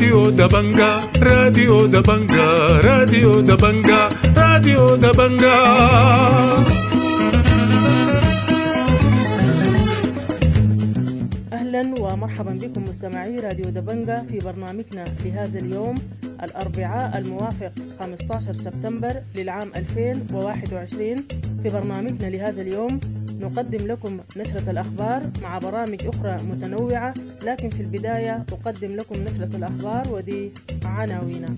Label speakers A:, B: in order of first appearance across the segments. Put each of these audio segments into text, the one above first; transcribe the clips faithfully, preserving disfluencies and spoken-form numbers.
A: راديو دبنجا راديو دبنجا راديو دبنجا راديو دبنجا.
B: أهلا ومرحبا بكم مستمعي راديو دبنجا في برنامجنا لهذا اليوم الأربعاء الموافق خمسة عشر سبتمبر للعام ألفين وواحد وعشرين. في برنامجنا لهذا اليوم نقدم لكم نشرة الأخبار مع برامج أخرى متنوعة، لكن في البداية أقدم لكم نشرة الأخبار ودي عناوينها.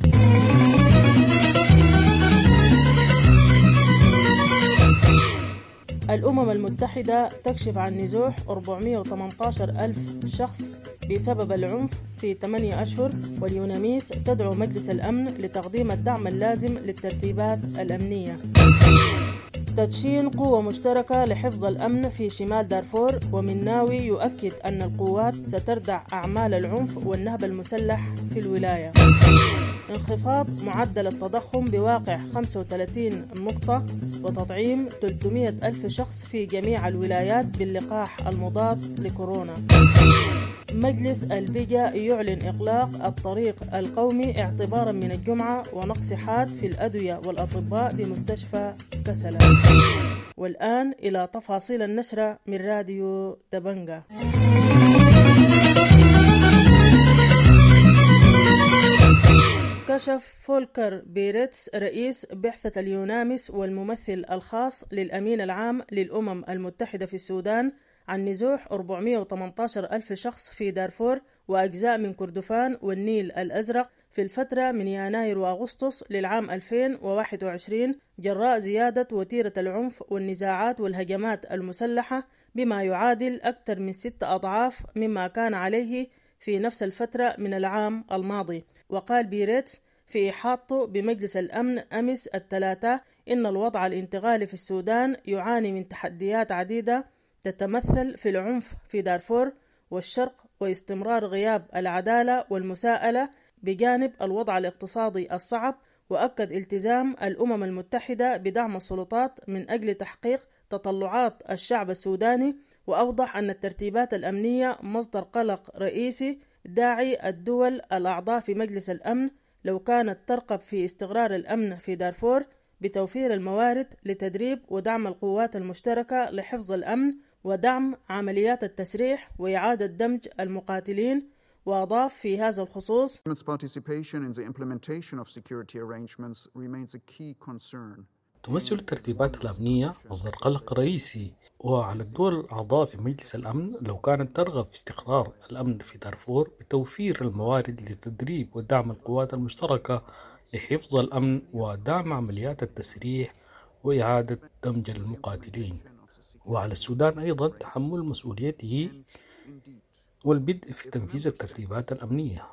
B: الأمم المتحدة تكشف عن نزوح أربعمائة وثمانية عشر ألف شخص بسبب العنف في ثمانية أشهر، واليوناميس تدعو مجلس الأمن لتقديم الدعم اللازم للترتيبات الأمنية. تدشين قوة مشتركة لحفظ الأمن في شمال دارفور، ومناوي يؤكد أن القوات ستردع أعمال العنف والنهب المسلح في الولاية. انخفاض معدل التضخم بواقع خمسة وثلاثين نقطة، وتطعيم ثلاثمائة ألف شخص في جميع الولايات باللقاح المضاد لكورونا. مجلس البيجا يعلن إغلاق الطريق القومي اعتبارا من الجمعة، ونقص حاد في الأدوية والأطباء بمستشفى كسلا. والآن إلى تفاصيل النشرة من راديو دبنجا. كشف فولكر بيريتس رئيس بعثة اليوناميس والممثل الخاص للأمين العام للأمم المتحدة في السودان عن نزوح أربعمائة وثمانية عشر ألف شخص في دارفور وأجزاء من كردفان والنيل الأزرق في الفترة من يناير وأغسطس للعام ألفين وواحد وعشرين، جراء زيادة وتيرة العنف والنزاعات والهجمات المسلحة بما يعادل أكثر من ستة أضعاف مما كان عليه في نفس الفترة من العام الماضي. وقال بيريتس في إحاطته بمجلس الأمن أمس الثلاثاء إن الوضع الانتقالي في السودان يعاني من تحديات عديدة تتمثل في العنف في دارفور والشرق واستمرار غياب العدالة والمساءلة بجانب الوضع الاقتصادي الصعب. وأكد التزام الأمم المتحدة بدعم السلطات من أجل تحقيق تطلعات الشعب السوداني، وأوضح أن الترتيبات الأمنية مصدر قلق رئيسي، داعي الدول الأعضاء في مجلس الأمن لو كانت ترغب في استقرار الأمن في دارفور بتوفير الموارد لتدريب ودعم القوات المشتركة لحفظ الأمن ودعم عمليات التسريح وإعادة دمج المقاتلين. وأضاف في هذا الخصوص:
C: تمثل الترتيبات الأمنية مصدر قلق رئيسي، وعلى الدول الأعضاء في مجلس الأمن لو كانت ترغب في استقرار الأمن في دارفور بتوفير الموارد لتدريب ودعم القوات المشتركة لحفظ الأمن ودعم عمليات التسريح وإعادة دمج المقاتلين. وعلى السودان أيضا تحمل مسؤوليته والبدء في تنفيذ الترتيبات الأمنية.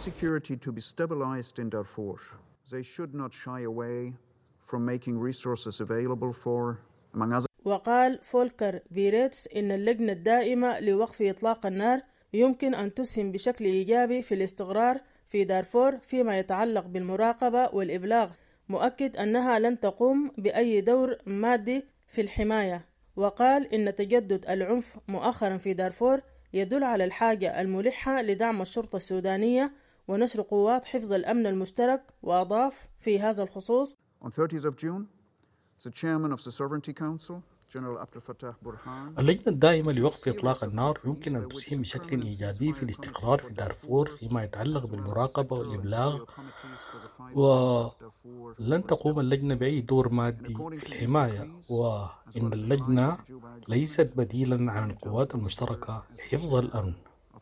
B: وقال فولكر بيريتس إن اللجنة الدائمة لوقف إطلاق النار يمكن أن تسهم بشكل إيجابي في الاستقرار في دارفور فيما يتعلق بالمراقبة والإبلاغ، مؤكد أنها لن تقوم بأي دور مادي في الحماية. وقال إن تجدد العنف مؤخرا في دارفور يدل على الحاجة الملحة لدعم الشرطة السودانية ونشر قوات حفظ الأمن المشترك. وأضاف في هذا الخصوص:
C: اللجنة الدائمة لوقف إطلاق النار يمكن أن تسهم بشكل إيجابي في الاستقرار في دارفور فيما يتعلق بالمراقبة والإبلاغ، ولن تقوم اللجنة بأي دور مادي في الحماية، وإن اللجنة ليست بديلا عن القوات المشتركة لحفظ الأمن.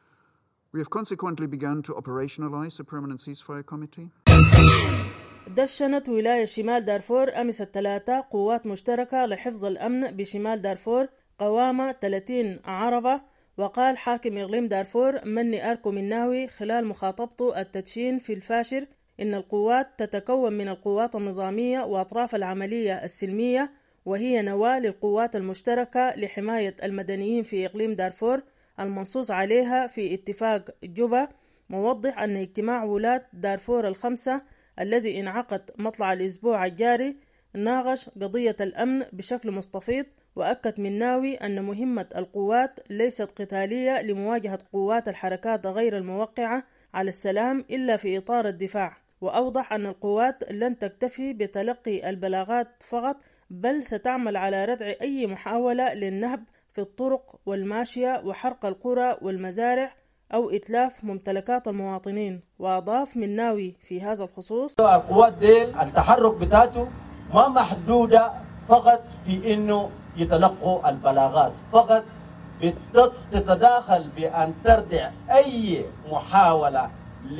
B: دشنت ولاية شمال دارفور أمس الثلاثاء قوات مشتركة لحفظ الأمن بشمال دارفور قوامة ثلاثين عربة. وقال حاكم إقليم دارفور مني أركو مناوي خلال مخاطبته التدشين في الفاشر إن القوات تتكون من القوات النظامية وأطراف العملية السلمية، وهي نواة للقوات المشتركة لحماية المدنيين في إقليم دارفور المنصوص عليها في اتفاق جوبا، موضح أن اجتماع ولاة دارفور الخمسة الذي انعقد مطلع الأسبوع الجاري ناقش قضية الأمن بشكل مستفيض. وأكد مناوي أن مهمة القوات ليست قتالية لمواجهة قوات الحركات غير الموقعة على السلام إلا في إطار الدفاع. وأوضح أن القوات لن تكتفي بتلقي البلاغات فقط، بل ستعمل على ردع أي محاولة للنهب في الطرق والماشية وحرق القرى والمزارع أو إتلاف ممتلكات المواطنين. وأضاف مناوي في هذا الخصوص:
D: القوات ديل التحرك بتاعته ما محدودة فقط في إنه يتلقوا البلاغات فقط، بتتداخل بأن تردع أي محاولة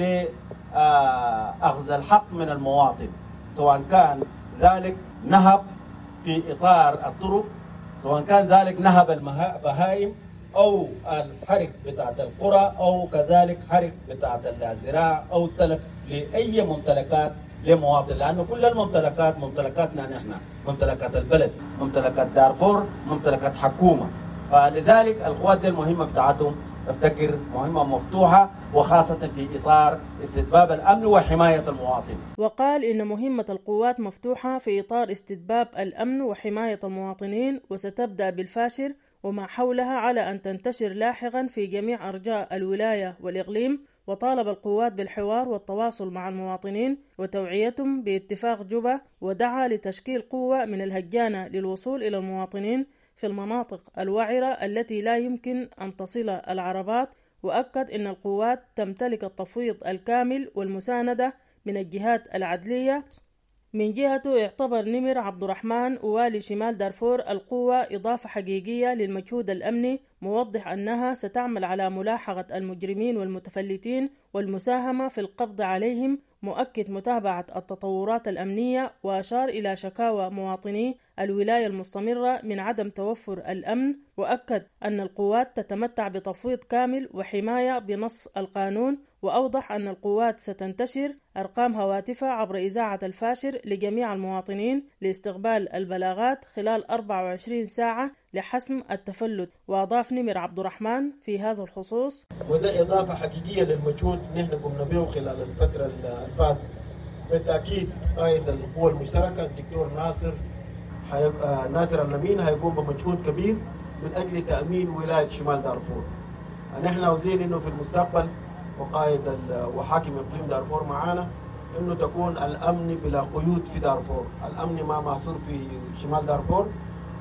D: لأخذ الحق من المواطن، سواء كان ذلك نهب في إطار الطرق، سواء كان ذلك نهب البهائم أو الحرق بتاعت القرى، أو كذلك حرق بتاعت الزراعة، أو تلف لأي ممتلكات لمواطن، لأنه كل الممتلكات ممتلكاتنا نحن، ممتلكات البلد، ممتلكات دارفور، ممتلكات حكومة. فلذلك القوات دي المهمة بتاعتهم افتكر مهمة مفتوحة، وخاصة في إطار استتباب الأمن وحماية المواطن.
B: وقال إن مهمة القوات مفتوحة في إطار استتباب الأمن وحماية المواطنين، وستبدأ بالفاشر وما حولها على أن تنتشر لاحقا في جميع أرجاء الولاية والإقليم. وطالب القوات بالحوار والتواصل مع المواطنين وتوعيتهم باتفاق جوبا، ودعا لتشكيل قوة من الهجانة للوصول إلى المواطنين في المناطق الوعرة التي لا يمكن أن تصل العربات. وأكد أن القوات تمتلك التفويض الكامل والمساندة من الجهات العدلية. من جهته اعتبر نمر عبد الرحمن والي شمال دارفور القوة إضافة حقيقية للمجهود الأمني، موضح أنها ستعمل على ملاحقة المجرمين والمتفلتين والمساهمة في القبض عليهم، مؤكد متابعة التطورات الأمنية. وأشار إلى شكاوى مواطني الولاية المستمرة من عدم توفر الأمن، وأكد أن القوات تتمتع بتفويض كامل وحماية بنص القانون. وأوضح أن القوات ستنتشر أرقام هواتفها عبر إذاعة الفاشر لجميع المواطنين لاستقبال البلاغات خلال أربعة وعشرين ساعة لحسم التفلت. وأضاف نمر عبد الرحمن في هذا الخصوص:
E: وده إضافة حقيقية للمجهود نحن قمنا به خلال الفترة الفاتت. بالتأكيد قائد القوى المشتركة الدكتور ناصر حي... ناصر الأمين هيقوم بمجهود كبير من أجل تأمين ولاية شمال دارفور. نحن عاوزين إنه في المستقبل وقائد وحاكم إقليم دارفور معانا إنه تكون الأمن بلا قيود في دارفور، الأمن ما محصور في شمال دارفور،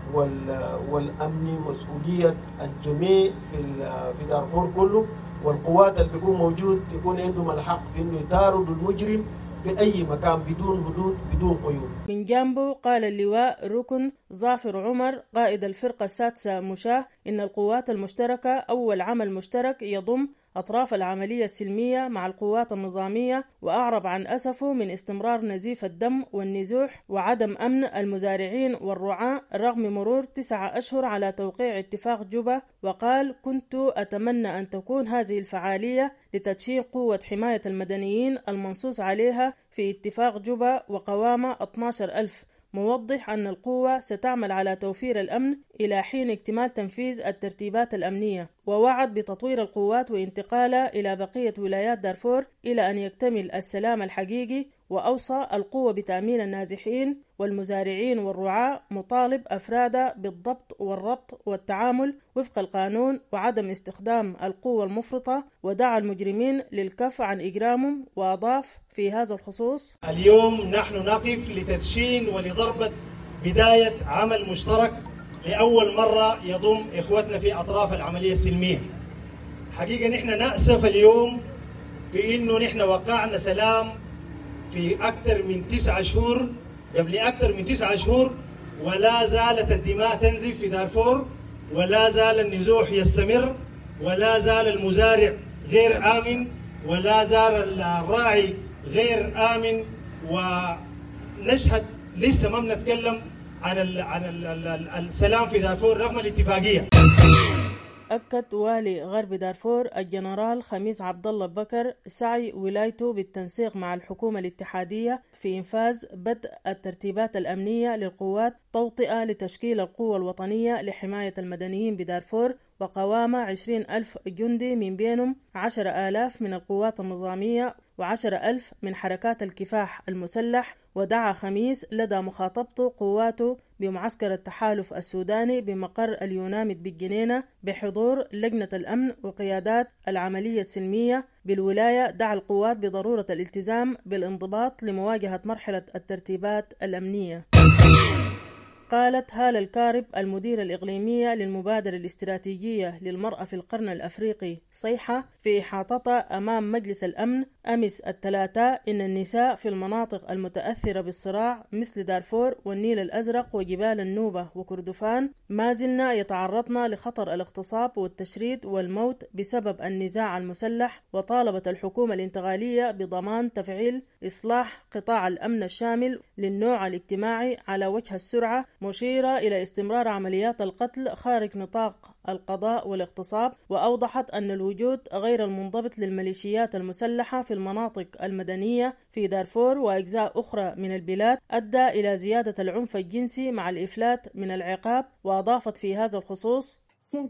E: والأمن مسؤولية الجميع في في دارفور كله، والقوات اللي بيكون موجود يكون عندهم الحق في إنه يطاردوا المجرم في أي مكان بدون حدود بدون قيود.
B: من جانبه قال اللواء ركن ظافر عمر قائد الفرقة السادسة مشاه إن القوات المشتركة أول عمل مشترك يضم أطراف العملية السلمية مع القوات النظامية، وأعرب عن أسفه من استمرار نزيف الدم والنزوح وعدم أمن المزارعين والرعاة رغم مرور تسعة أشهر على توقيع اتفاق جوبا. وقال: كنت أتمنى أن تكون هذه الفعالية لتدشين قوة حماية المدنيين المنصوص عليها في اتفاق جوبا وقوامة اثني عشر ألف، موضح أن القوة ستعمل على توفير الأمن إلى حين اكتمال تنفيذ الترتيبات الأمنية. ووعد بتطوير القوات وانتقالها إلى بقية ولايات دارفور إلى أن يكتمل السلام الحقيقي. وأوصى القوة بتأمين النازحين والمزارعين والرعاة، مطالب أفراد بالضبط والربط والتعامل وفق القانون وعدم استخدام القوة المفرطة، ودعا المجرمين للكف عن إجرامهم. وأضاف في هذا الخصوص:
F: اليوم نحن نقف لتدشين ولضربة بداية عمل مشترك لأول مرة يضم إخوتنا في أطراف العملية السلمية. حقيقة نحن نأسف اليوم في إنه نحن وقعنا سلام في أكثر من تسعة شهور قبل أكثر من تسعة شهور، ولا زالت الدماء تنزف في دارفور، ولا زال النزوح يستمر، ولا زال المزارع غير آمن، ولا زال الراعي غير آمن. ونشهد لسه ما بنتكلم عن ال عن ال ال السلام في دارفور رغم الاتفاقية.
B: أكد والي غرب دارفور الجنرال خميس عبد الله بكر سعي ولايته بالتنسيق مع الحكومة الاتحادية في إنفاذ بدء الترتيبات الأمنية للقوات توطئة لتشكيل القوة الوطنية لحماية المدنيين بدارفور، وقوامة عشرين ألف جندي من بينهم عشر آلاف من القوات النظامية وعشر ألف من حركات الكفاح المسلح ودعا خميس لدى مخاطبته قواته بمعسكر التحالف السوداني بمقر اليونامد بالجنينة بحضور لجنة الأمن وقيادات العملية السلمية بالولاية، دعا القوات بضرورة الالتزام بالانضباط لمواجهة مرحلة الترتيبات الأمنية. قالت هالة الكارب المديرة الإقليمية للمبادرة الاستراتيجية للمرأة في القرن الأفريقي صيحة في إحاطتها أمام مجلس الأمن أمس الثلاثاء إن النساء في المناطق المتأثرة بالصراع مثل دارفور والنيل الأزرق وجبال النوبة وكردفان ما زلنا يتعرضن لخطر الاغتصاب والتشريد والموت بسبب النزاع المسلح، وطالبت الحكومة الانتقالية بضمان تفعيل إصلاح قطاع الأمن الشامل للنوع الاجتماعي على وجه السرعة، مشيرة إلى استمرار عمليات القتل خارج نطاق القضاء والاغتصاب. وأوضحت أن الوجود غير المنضبط للميليشيات المسلحة في المناطق المدنية في دارفور وأجزاء أخرى من البلاد أدى إلى زيادة العنف الجنسي مع الإفلات من العقاب. وأضافت في هذا الخصوص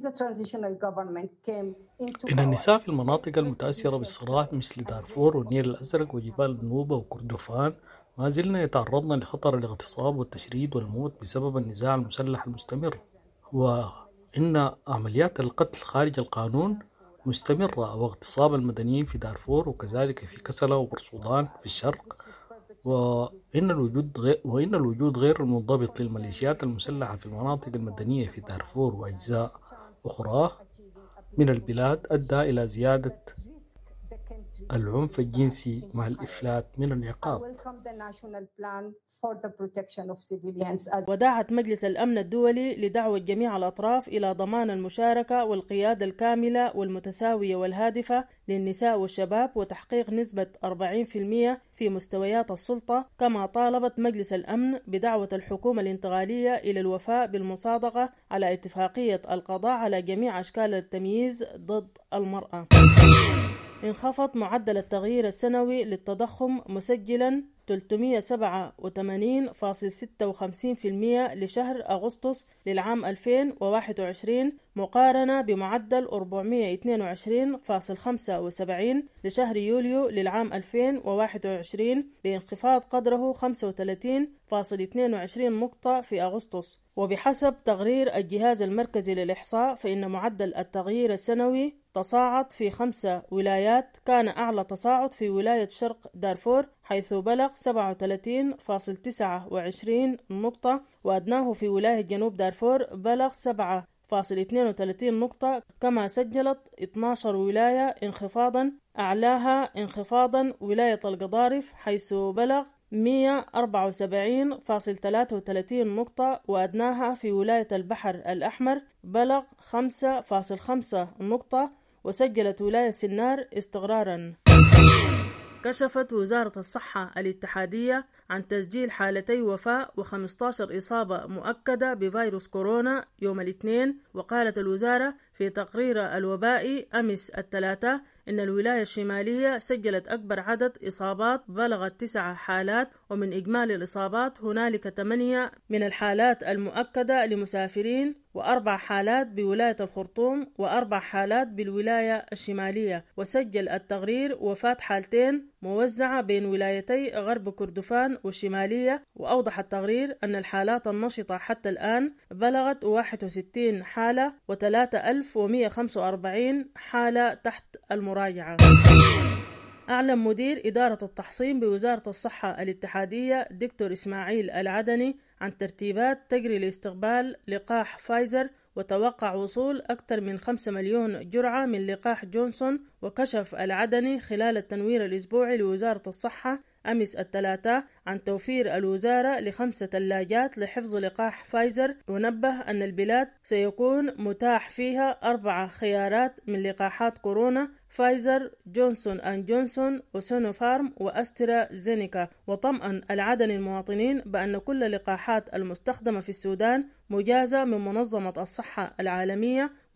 C: إن النساء في المناطق المتأثرة بالصراع مثل دارفور والنيل الأزرق وجبال النوبة وكردفان ما زلنا يتعرضن لخطر الاغتصاب والتشريد والموت بسبب النزاع المسلح المستمر، وإن عمليات القتل خارج القانون مستمرة واغتصاب المدنيين في دارفور وكذلك في كسلا وبرسودان في الشرق، وإن الوجود غير وإن الوجود غير المنضبط للميليشيات المسلحة في المناطق المدنية في دارفور وأجزاء أخرى من البلاد أدى إلى زيادة العنف الجنسي مع الإفلات من العقاب.
B: ودعت مجلس الأمن الدولي لدعوة جميع الأطراف إلى ضمان المشاركة والقيادة الكاملة والمتساوية والهادفة للنساء والشباب وتحقيق نسبة أربعين بالمئة في مستويات السلطة. كما طالبت مجلس الأمن بدعوة الحكومة الانتقالية إلى الوفاء بالمصادقة على اتفاقية القضاء على جميع أشكال التمييز ضد المرأة. انخفض معدل التغيير السنوي للتضخم مسجلا ثلاثمئة وسبعة وثمانين فاصلة ستة وخمسين بالمئة لشهر أغسطس للعام ألفين وواحد وعشرين مقارنة بمعدل أربعمئة واثنين وعشرين فاصلة خمسة وسبعين لشهر يوليو للعام ألفين وواحد وعشرين، بانخفاض قدره خمسة وثلاثين فاصلة اثنين وعشرين نقطة في أغسطس. وبحسب تقرير الجهاز المركزي للإحصاء فإن معدل التغيير السنوي تصاعد في خمسة ولايات، كان أعلى تصاعد في ولاية شرق دارفور حيث بلغ سبعة وثلاثين فاصلة تسعة وعشرين نقطة، وأدناه في ولاية جنوب دارفور بلغ سبعة فاصلة اثنين وثلاثين نقطة. كما سجلت اثنتي عشرة ولاية انخفاضا، أعلاها انخفاضا ولاية القضارف حيث بلغ مئة وأربعة وسبعين فاصلة ثلاثة وثلاثين نقطة، وأدناها في ولاية البحر الأحمر بلغ خمسة فاصلة خمسة نقطة، وسجلت ولاية سنار استقرارا. كشفت وزارة الصحة الاتحادية عن تسجيل حالتي وفاة وخمسة عشر إصابة مؤكدة بفيروس كورونا يوم الاثنين. وقالت الوزارة في تقرير الوبائي أمس الثلاثاء إن الولاية الشمالية سجلت أكبر عدد إصابات بلغت تسعة حالات، ومن إجمالي الإصابات هنالك ثمانية من الحالات المؤكدة لمسافرين، وأربع حالات بولاية الخرطوم، وأربع حالات بالولاية الشمالية. وسجل التقرير وفاة حالتين موزعة بين ولايتي غرب كردفان والشمالية. وأوضح التقرير أن الحالات النشطة حتى الآن بلغت واحد وستين حالة وثلاثة آلاف ومئة وخمسة وأربعين حالة تحت المراجعة. أعلن مدير إدارة التحصين بوزارة الصحة الاتحادية دكتور إسماعيل العدني عن ترتيبات تجري لاستقبال لقاح فايزر، وتوقع وصول أكثر من خمسة مليون جرعة من لقاح جونسون. وكشف العدني خلال التنوير الأسبوعي لوزارة الصحة أمس الثلاثاء عن توفير الوزارة لخمسة ثلاجات لحفظ لقاح فايزر، ونبه أن البلاد سيكون متاح فيها أربع خيارات من لقاحات كورونا: فايزر، جونسون أند جونسون، وسينوفارم، وأسترا زينيكا. وطمأن العدني المواطنين بأن كل اللقاحات المستخدمة في السودان مجازة من منظمة الصحة العالمية،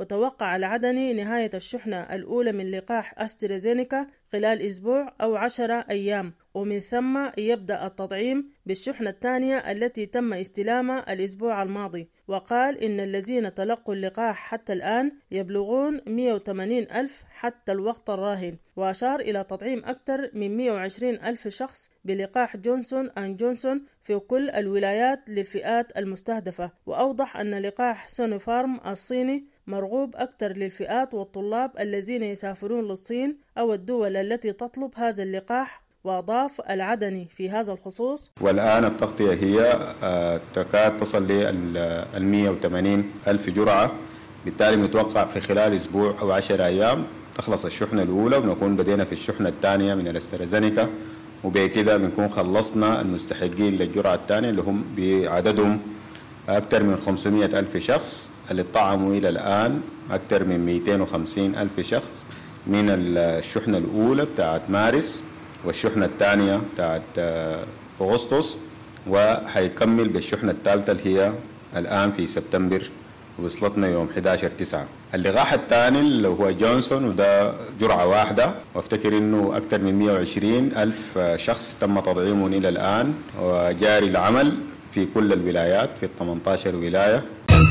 B: وتوقع العدني نهاية الشحنة الأولى من لقاح أسترازينيكا خلال أسبوع أو عشرة أيام، ومن ثم يبدأ التطعيم بالشحنة الثانية التي تم استلامها الأسبوع الماضي. وقال إن الذين تلقوا اللقاح حتى الآن يبلغون مئة وثمانين ألف حتى الوقت الراهن، وأشار إلى تطعيم أكثر من مئة وعشرين ألف شخص بلقاح جونسون أند جونسون في كل الولايات للفئات المستهدفة. وأوضح أن لقاح سينوفارم الصيني مرغوب أكثر للفئات والطلاب الذين يسافرون للصين أو الدول التي تطلب هذا اللقاح. وأضاف العدني في هذا الخصوص:
G: والآن التغطية هي تكاد تصل لل مئة وثمانين ألف جرعة، بالتالي نتوقع في خلال أسبوع أو عشر أيام تخلص الشحنة الأولى ونكون بدينا في الشحنة الثانية من الأسترازينيكا، وبكده بنكون خلصنا المستحقين للجرعة الثانية اللي هم بعددهم أكثر من خمسمئة ألف شخص، اللي طعموا إلى الآن أكثر من مئتين وخمسين ألف شخص من الشحنة الأولى بتاعت مارس والشحنة الثانية بتاعت أغسطس، وهيكمل بالشحنة الثالثة اللي هي الآن في سبتمبر وصلتنا يوم أحد عشر تسعة. اللقاح الثاني اللي هو جونسون وده جرعة واحدة، وافتكر انه أكثر من مئة وعشرين ألف شخص تم تطعيمهم إلى الآن، وجاري العمل في كل الولايات في ثمانية عشر ولاية.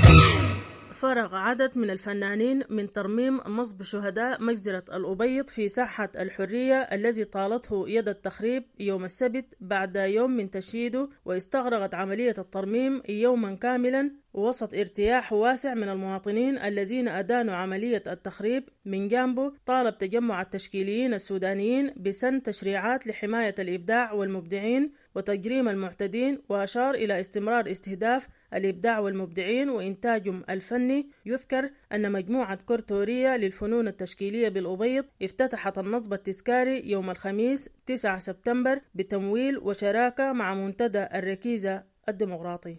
B: فرغ عدد من الفنانين من ترميم نصب شهداء مجزرة الأبيض في ساحة الحرية الذي طالته يد التخريب يوم السبت بعد يوم من تشييده، واستغرقت عملية الترميم يوما كاملا وسط ارتياح واسع من المواطنين الذين أدانوا عملية التخريب. من جانبه طالب تجمع التشكيليين السودانيين بسن تشريعات لحماية الإبداع والمبدعين وتجريم المعتدين، وأشار إلى استمرار استهداف الإبداع والمبدعين وإنتاجهم الفني. يذكر أن مجموعة كورتوريا للفنون التشكيلية بالأبيض افتتحت النصب التذكاري يوم الخميس تسعة سبتمبر بتمويل وشراكة مع منتدى الركيزة الديمقراطي.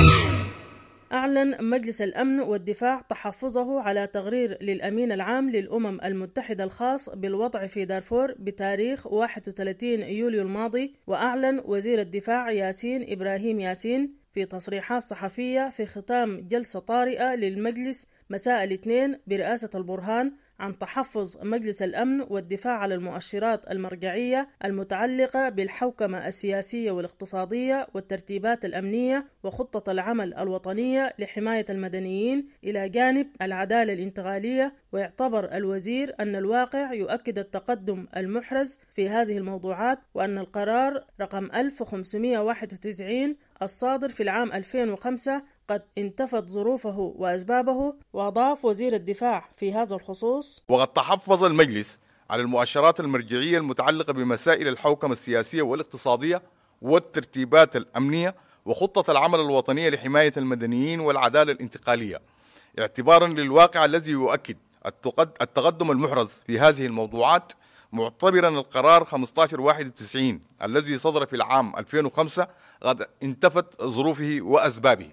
B: أعلن مجلس الأمن والدفاع تحفظه على تقرير للأمين العام للأمم المتحدة الخاص بالوضع في دارفور بتاريخ واحد وثلاثين يوليو الماضي. وأعلن وزير الدفاع ياسين إبراهيم ياسين في تصريحات صحفية في ختام جلسة طارئة للمجلس مساء الاثنين برئاسة البرهان عن تحفظ مجلس الأمن والدفاع على المؤشرات المرجعية المتعلقة بالحوكمة السياسية والاقتصادية والترتيبات الأمنية وخطة العمل الوطنية لحماية المدنيين إلى جانب العدالة الانتقالية. ويعتبر الوزير أن الواقع يؤكد التقدم المحرز في هذه الموضوعات، وأن القرار رقم ألف وخمسمئة وواحد وتسعين الصادر في العام ألفين وخمسة قد انتفت ظروفه وأسبابه. وأضاف وزير الدفاع في هذا الخصوص:
H: وقد تحفظ المجلس على المؤشرات المرجعية المتعلقة بمسائل الحوكمة السياسية والاقتصادية والترتيبات الأمنية وخطة العمل الوطنية لحماية المدنيين والعدالة الانتقالية، اعتبارا للواقع الذي يؤكد التقدم المحرز في هذه الموضوعات، معتبرا القرار خمسة عشر واحد وتسعين الذي صدر في العام ألفين وخمسة قد انتفت ظروفه وأسبابه.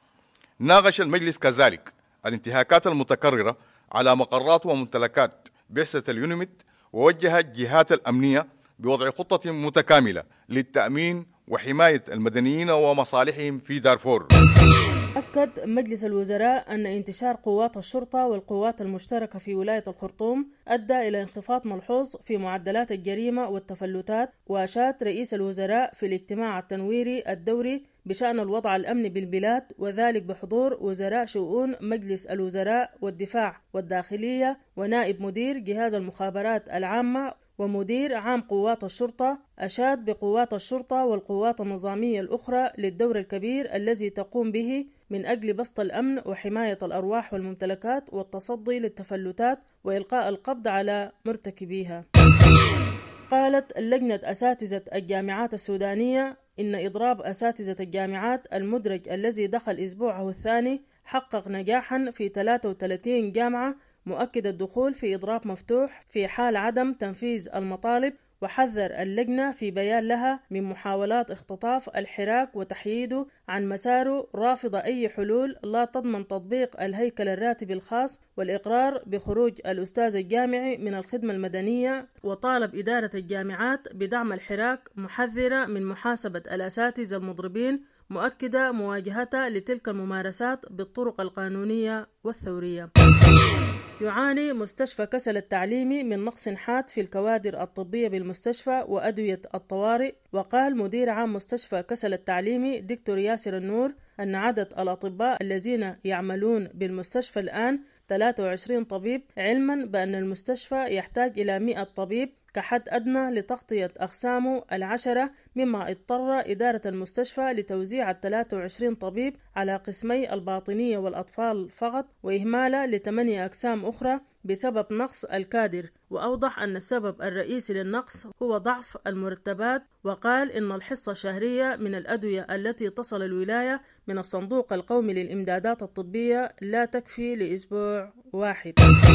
H: ناقش المجلس كذلك الانتهاكات المتكررة على مقرات وممتلكات بعثة اليونيميت، ووجه الجهات الأمنية بوضع خطة متكاملة للتأمين وحماية المدنيين ومصالحهم في دارفور.
B: أكد مجلس الوزراء أن انتشار قوات الشرطة والقوات المشتركة في ولاية الخرطوم أدى إلى انخفاض ملحوظ في معدلات الجريمة والتفلتات. وأشاد رئيس الوزراء في الاجتماع التنويري الدوري بشأن الوضع الأمني بالبلاد، وذلك بحضور وزراء شؤون مجلس الوزراء والدفاع والداخلية ونائب مدير جهاز المخابرات العامة ومدير عام قوات الشرطة. أشاد بقوات الشرطة والقوات النظامية الأخرى للدور الكبير الذي تقوم به من أجل بسط الأمن وحماية الأرواح والممتلكات والتصدي للتفلتات وإلقاء القبض على مرتكبيها. قالت لجنة أساتذة الجامعات السودانية إن إضراب أساتذة الجامعات المدرج الذي دخل أسبوعه الثاني حقق نجاحا في ثلاثة وثلاثين جامعة، مؤكد الدخول في إضراب مفتوح في حال عدم تنفيذ المطالب. وحذر اللجنة في بيان لها من محاولات اختطاف الحراك وتحييده عن مساره، رافضة أي حلول لا تضمن تطبيق الهيكل الراتبي الخاص والإقرار بخروج الأستاذ الجامعي من الخدمة المدنية. وطالب إدارة الجامعات بدعم الحراك، محذرة من محاسبة الأساتذة المضربين، مؤكدة مواجهتها لتلك الممارسات بالطرق القانونية والثورية. يعاني مستشفى كسل التعليمي من نقص حاد في الكوادر الطبية بالمستشفى وأدوية الطوارئ. وقال مدير عام مستشفى كسل التعليمي دكتور ياسر النور أن عدد الأطباء الذين يعملون بالمستشفى الآن ثلاثة وعشرين طبيب، علما بأن المستشفى يحتاج إلى مئة طبيب كحد أدنى لتغطية أقسامه العشرة، مما اضطر إدارة المستشفى لتوزيع الثلاثة وعشرين طبيب على قسمي الباطنية والأطفال فقط، وإهماله لثمانية أقسام أخرى بسبب نقص الكادر. وأوضح أن السبب الرئيسي للنقص هو ضعف المرتبات، وقال إن الحصة الشهرية من الأدوية التي تصل الولاية من الصندوق القومي للإمدادات الطبية لا تكفي لأسبوع واحد.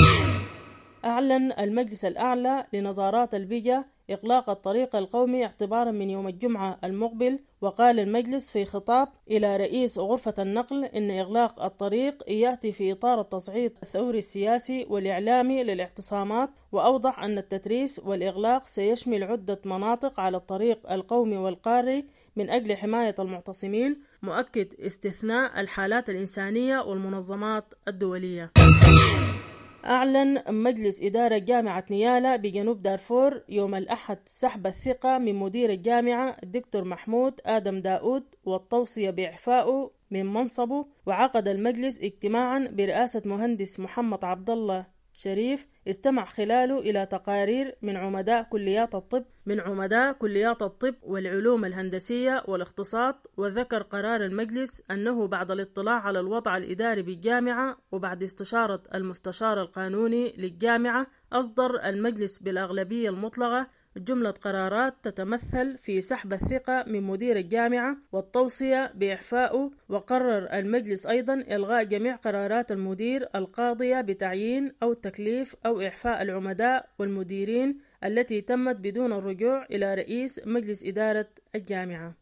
B: أعلن المجلس الأعلى لنظارات البيئة إغلاق الطريق القومي اعتبارا من يوم الجمعة المقبل. وقال المجلس في خطاب إلى رئيس غرفة النقل إن إغلاق الطريق يأتي في إطار التصعيد الثوري السياسي والإعلامي للاعتصامات. وأوضح أن التتريس والإغلاق سيشمل عدة مناطق على الطريق القومي والقاري من أجل حماية المعتصمين، مؤكد استثناء الحالات الإنسانية والمنظمات الدولية. أعلن مجلس إدارة جامعة نيالا بجنوب دارفور يوم الأحد سحب الثقة من مدير الجامعة الدكتور محمود آدم داود والتوصية بإعفائه من منصبه. وعقد المجلس اجتماعا برئاسة مهندس محمد عبد الله شريف استمع خلاله إلى تقارير من عمداء كليات الطب من عمداء كليات الطب والعلوم الهندسية والاقتصاد. وذكر قرار المجلس أنه بعد الاطلاع على الوضع الإداري بالجامعة وبعد استشارة المستشار القانوني للجامعة أصدر المجلس بالأغلبية المطلقة جملة قرارات تتمثل في سحب الثقة من مدير الجامعة والتوصية بإعفائه. وقرر المجلس أيضا إلغاء جميع قرارات المدير القاضية بتعيين أو تكليف أو إعفاء العمداء والمديرين التي تمت بدون الرجوع إلى رئيس مجلس إدارة الجامعة.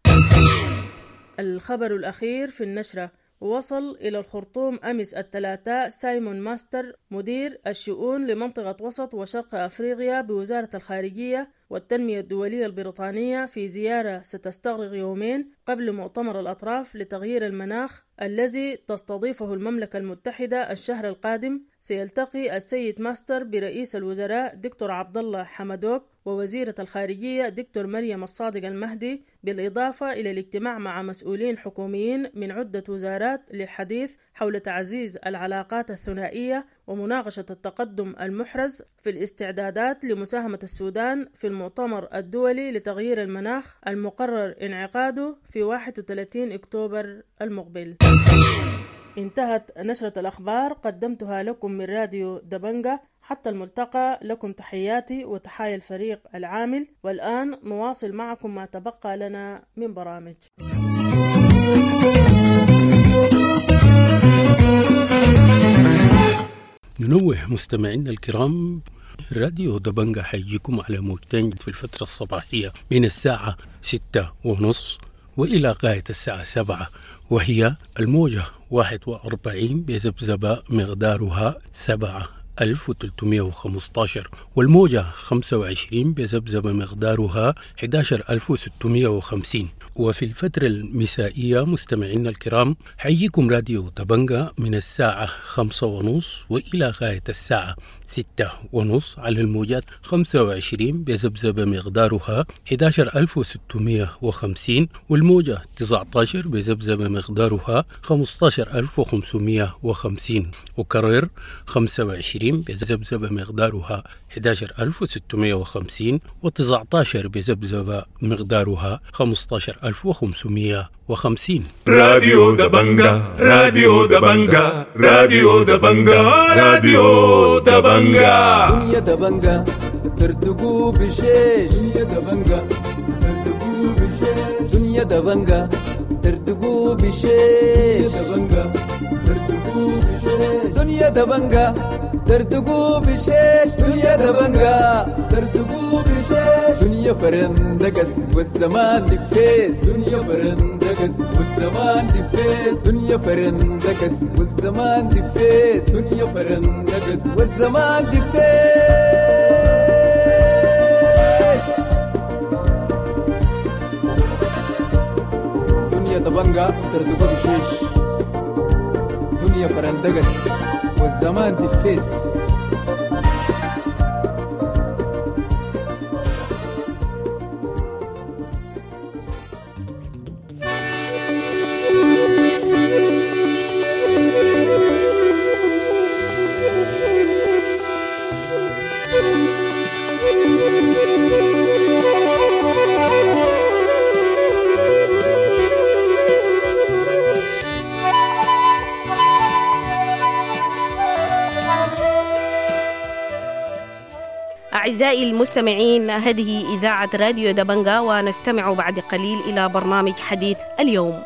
B: الخبر الأخير في النشرة: وصل إلى الخرطوم أمس الثلاثاء سايمون ماستر مدير الشؤون لمنطقة وسط وشرق أفريقيا بوزارة الخارجية والتنمية الدولية البريطانية في زيارة ستستغرق يومين قبل مؤتمر الأطراف لتغيير المناخ الذي تستضيفه المملكة المتحدة الشهر القادم. سيلتقي السيد ماستر برئيس الوزراء دكتور عبد الله حمدوك ووزيرة الخارجية دكتور مريم الصادق المهدي، بالإضافة إلى الاجتماع مع مسؤولين حكوميين من عدة وزارات للحديث حول تعزيز العلاقات الثنائية ومناقشة التقدم المحرز في الاستعدادات لمساهمة السودان في المؤتمر الدولي لتغيير المناخ المقرر انعقاده في واحد وثلاثين أكتوبر المقبل. انتهت نشرة الأخبار، قدمتها لكم من راديو دبنجة. حتى الملتقى، لكم تحياتي وتحايا الفريق العامل. والآن نواصل معكم ما تبقى لنا من برامج.
I: ننوه مستمعينا الكرام، راديو دبنجة حيجيكم على موجتين في الفترة الصباحية من الساعة ستة ونص وإلى غاية الساعة سبعة، وهي الموجة واحد وأربعين بذبذبة مقدارها سبعة ألف وثلاثمائة وخمسة عشر، والموجة خمسة وعشرين بذبذبة مقدارها أحد عشر ألف وستمائة وخمسين. وفي الفترة المسائية مستمعينا الكرام حييكم راديو دبنجة من الساعة خمسة ونص وإلى غاية الساعة ستة ونص على الموجات خمسة وعشرين بذبذبة مقدارها أحد عشر ألف وستمائة وخمسين، والموجة تسعة عشر بذبذبة مقدارها خمسة عشر ألف وخمسمائة وخمسين، وكرر خمسة وعشرين بذبذبة مقدارها أحد عشر ألف وستمائة وخمسين وتسعة عشر بذبذبة مقدارها خمسة عشر ألف وخمسمائة وخمسين.
A: راديو دبنجة راديو دبنجة راديو دبنجة راديو دبنجة
J: دنيا دبنجة ترتقو بشيش دنيا دبنجة ترتقو بشيش دنيا دبنجة ترتقو بشيش دبنجة ترتقو بشيش دنيا دبنجة ترتقو بشيش دنيا دبنجة ترتقو بشيش دنيا فرندقس والزمان دفيس دنيا فرندقس والزمان دفيس دنيا فرندقس والزمان دفيس دنيا فرندقس والزمان دفيس. دنيا دبنجة ترتقو بشيش دنيا فرندقس والزمان تفيس.
K: أعزائي المستمعين، هذه إذاعة راديو دبنجا، ونستمع بعد قليل إلى برنامج حديث اليوم.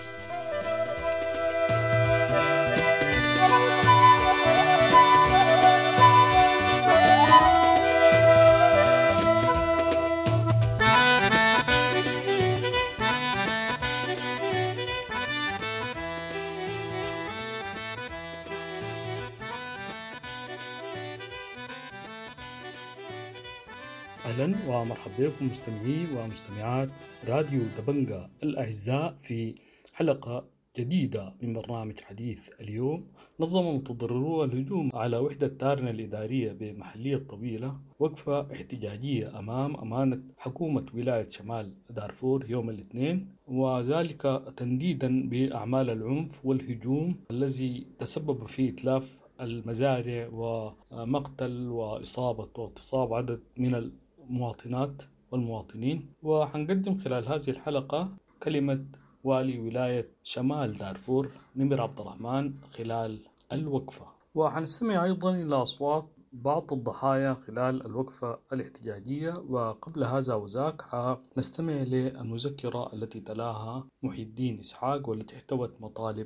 C: أهلا ومرحبا بكم مستمعي ومستمعات راديو دبنجا الأعزاء في حلقة جديدة من برنامج حديث اليوم. نظم متضررو الهجوم على وحدة تارنا الإدارية بمحلية طويلة وقفة احتجاجية أمام أمانة حكومة ولاية شمال دارفور يوم الاثنين، وذلك تنديدا بأعمال العنف والهجوم الذي تسبب في إتلاف المزارع ومقتل وإصابة واغتصاب عدد من المواطنات والمواطنين. وحنقدم خلال هذه الحلقة كلمة والي ولاية شمال دارفور نمر عبد الرحمن خلال الوقفة، وحنستمع أيضا إلى أصوات بعض الضحايا خلال الوقفة الاحتجاجية. وقبل هذا وذاك نستمع للمذكرة التي تلاها محي الدين إسحاق والتي احتوت مطالب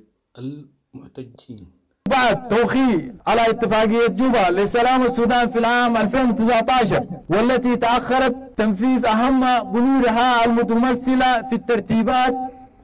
C: المحتجين.
L: بعد توقيع على اتفاقية جوبا لسلام السودان في العام ألفين وتسعة عشر، والتي تأخرت تنفيذ أهم بنودها المتمثلة في الترتيبات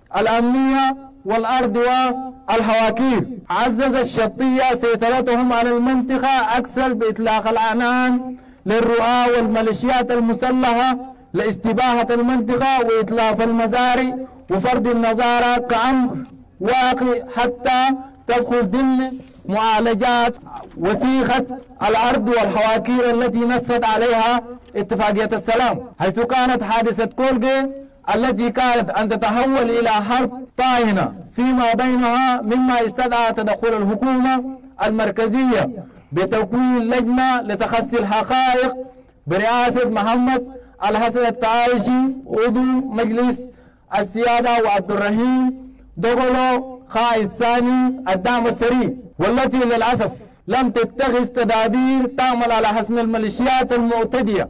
L: الأمنية والأرض والحواكير، عزز الشرطية سيطرتهم على المنطقة أكثر بإطلاق العنان للرؤى والميليشيات المسلحة لاستباحة المنطقة وإتلاف المزارع وفرض النظارة كأمر واقع حتى تدخل ضمن معالجات وثيقة الأرض والحواكير التي نصت عليها اتفاقية السلام، حيث كانت حادثة كولغي التي كانت أن تتحول إلى حرب طاحنة فيما بينها، مما استدعى تدخل الحكومة المركزية بتكوين لجنة لتخصي الحقائق برئاسة محمد الحسن التعايشي عضو مجلس السيادة وعبد الرحيم دوغولو قائد ثاني الدعم السريع، والتي للأسف لم تتخذ تدابير تعمل على حسم الميليشيات المعتدية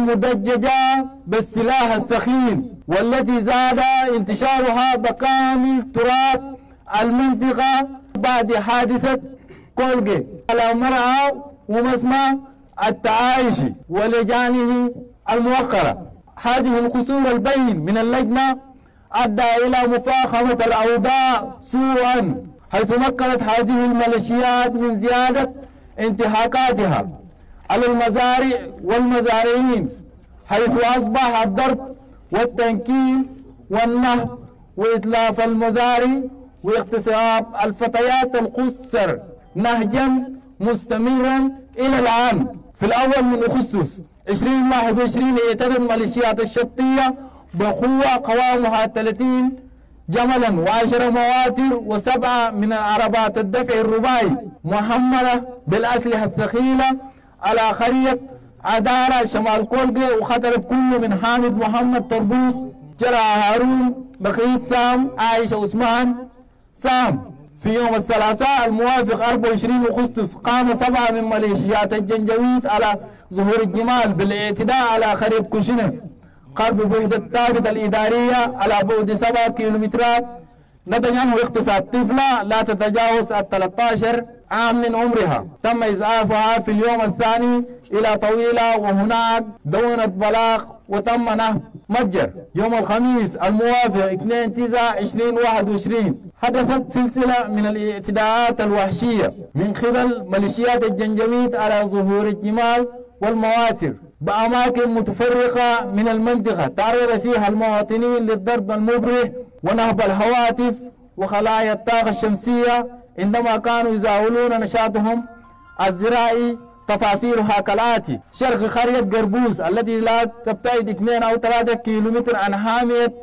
L: والمدججة بالسلاح الثقيل، والتي زاد انتشارها بكامل تراب المنطقة بعد حادثة كولغي على مرعى ومسمى التعايشي ولجانه الموقرة. هذه القصور البين من اللجنة أدى إلى مفاخمة الأوضاع سوءا، حيث مكنت هذه الميليشيات من زيادة انتهاكاتها على المزارع والمزارعين، حيث أصبح الضرب والتنكيل والنهب وإتلاف المزارع واغتصاب الفتيات القصر نهجا مستمرا إلى الآن. في الأول من أغسطس عشرين واحد وعشرين اعتدت ميليشيات الشرطية بقوة قوامها ثلاثين جملا وعشر مواتر وسبعة من عربات الدفع الرباعي محملة بالأسلحة الثقيلة على قرية عدارة شمال كولغي، وقتلت كل من حامد محمد طربوش، جرى هارون، بقيت سام، عائشة عثمان سام. في يوم الثلاثاء الموافق أربعة وعشرين أغسطس قام سبعة من ميليشيات الجنجويد على ظهور الجمال بالاعتداء على قرية كوشنة قرب بوحدة الثابتة الإدارية على بعد سبعة كيلومترات، نتج عنه اغتصاب طفلة لا تتجاوز الثلاثة عشر عام من عمرها، تم إسعافها في اليوم الثاني إلى طويلة وهناك دونت بلاغ وتم نهب متجر. يوم الخميس الموافق اثنين تسعة عشرين واحد وعشرين حدثت سلسلة من الاعتداءات الوحشية من قبل ميليشيات الجنجويد على ظهور الجمال والمواتر بأماكن متفرقة من المنطقة، تعرض فيها المواطنين للضرب المبرح ونهب الهواتف وخلايا الطاقة الشمسية عندما كانوا يزاولون نشاطهم الزراعي تفاصيلها كالآتي: شرق قرية قربوس التي لا تبتعد اثنين أو ثلاثة كيلومتر عن حامية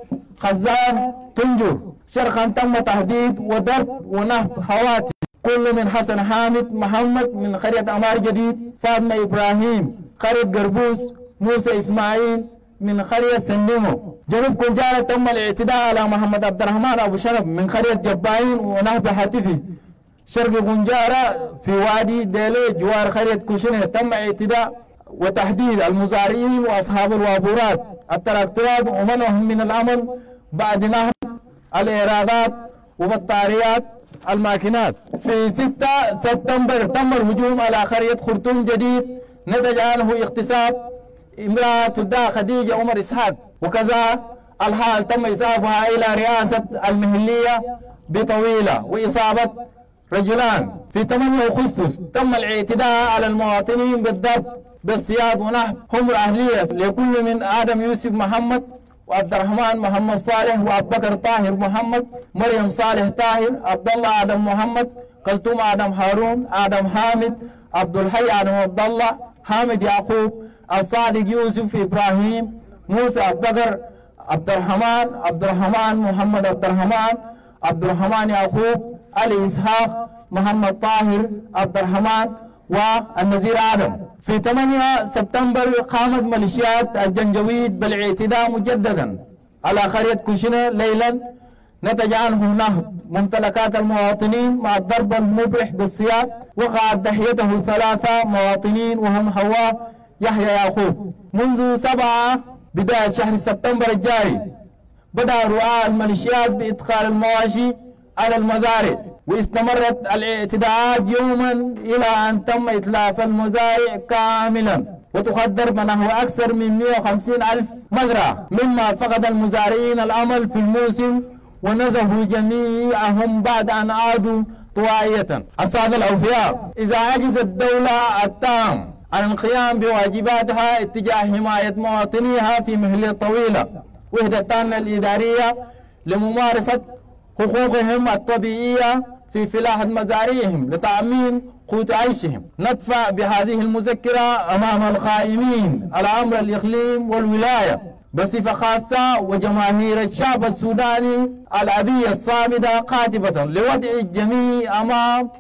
L: خزان تنجر، شرقا تم تهديد وضرب ونهب هواتف كل من حسن حامد محمد من قرية أمار جديد، فاطمة إبراهيم قرية قربوس، موسى إسماعيل من قرية سنيمو. جنوب كنجارة تم الاعتداء على محمد عبد الرحمن أبو شرف من قرية جباين ونهب هاتفي. شرق كنجارة في وادي ديلي جوار قرية كوشنة تم اعتداء وتحديد المزارعين وأصحاب الوابورات التراكتورات ومنعهم من العمل بعد نهب الإيرادات وبطاريات الماكينات. في ستة سبتمبر تم الهجوم على قرية خرطوم جديد نتج عنه اغتصاب امرأة تدعى خديجة عمر إسحاق، وكذا الحال تم إسعافها إلى رئاسة المهلية بطويلة وإصابة رجلان. في ثمانية أغسطس تم الاعتداء على المواطنين بالضرب بالصياد ونهب حمر أهلية لكل من آدم يوسف محمد وعبد الرحمن محمد صالح وأبو بكر طاهر محمد، مريم صالح طاهر، عبد الله آدم محمد، كلثوم آدم هارون، آدم حامد، عبد الحي آدم عبد الله، حامد يعقوب، الصادق يوسف إبراهيم، موسى أبو بكر، عبد الرحمن عبد الرحمن محمد عبد الرحمن، عبد الرحمن يعقوب، علي إسحاق، محمد طاهر، عبد الرحمن والنذير آدم. في ثمانية سبتمبر قامت ميليشيات الجنجويد بالاعتداء مجددا على قرية كوشنة ليلا نتج عنه نهب ممتلكات المواطنين مع الضرب المبرح بالسياط. وقعت ضحيته ثلاثة مواطنين وهم حواء يحيى يعقوب. منذ سبعة بداية شهر سبتمبر الجاري بدأ رؤى الميليشيات بإدخال المواشي على المزارع، واستمرت الاعتداءات يوما إلى أن تم إتلاف المزارع كاملا وتخدر بنحو أكثر من مئة وخمسين ألف مزرعة، مما فقد المزارعين الأمل في الموسم ونزهوا جميعهم بعد أن عادوا طوائية. السادة الأوفياء، إذا عجزت الدولة التام عن القيام بواجباتها اتجاه حماية مواطنيها في مهلة طويلة وحدتان الإدارية لممارسة حقوقهم الطبيعية في فلاحة مزارعهم لتأمين قوت عيشهم، ندفع بهذه المذكرة أمام القائمين على أمر الإقليم والولاية بصفة خاصة وجماهير الشعب السوداني الأبية الصامدة قاطبة لوضع الجميع أمام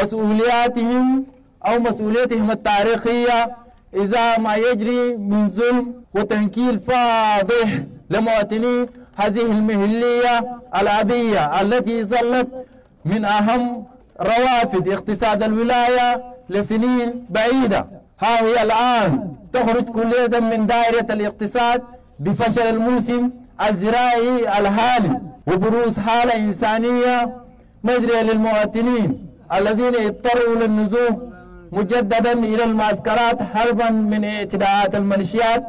L: مسؤولياتهم أو مسؤوليتهم التاريخية إذا ما يجري من ظلم وتنكيل فاضح لمواطني هذه المهلية الأبية التي ظلت من أهم روافد اقتصاد الولاية لسنين بعيدة. ها هي الآن تخرج كلية من دائرة الاقتصاد بفشل الموسم الزراعي الحالي وبروز حالة إنسانية مزرية للمواطنين الذين اضطروا للنزوح مجددا إلى المعسكرات هربا من اعتداءات الميليشيات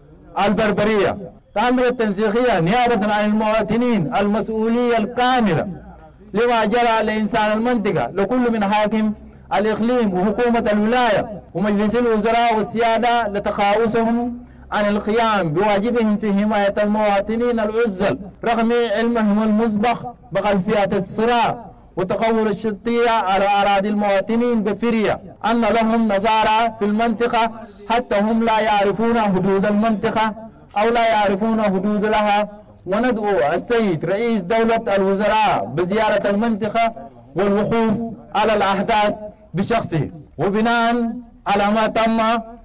L: البربرية. تعمل التنسيقية نيابة عن المواطنين المسؤولية الكاملة لما جرى لإنسان المنطقة لكل من حاكم الإقليم وحكومة الولاية ومجلس الوزراء والسيادة لتقاوسهم عن القيام بواجبهم في حماية المواطنين العزل رغم علمهم المسبق بخلفيات الصراع وتقول الشرطية على أراضي المواطنين بفرية أن لهم نظارة في المنطقة حتى هم لا يعرفون حدود المنطقة أو لا يعرفون حدود لها. وندعو السيد رئيس دولة الوزراء بزيارة المنطقة والوقوف على الأحداث بشخصه. وبناء على ما تم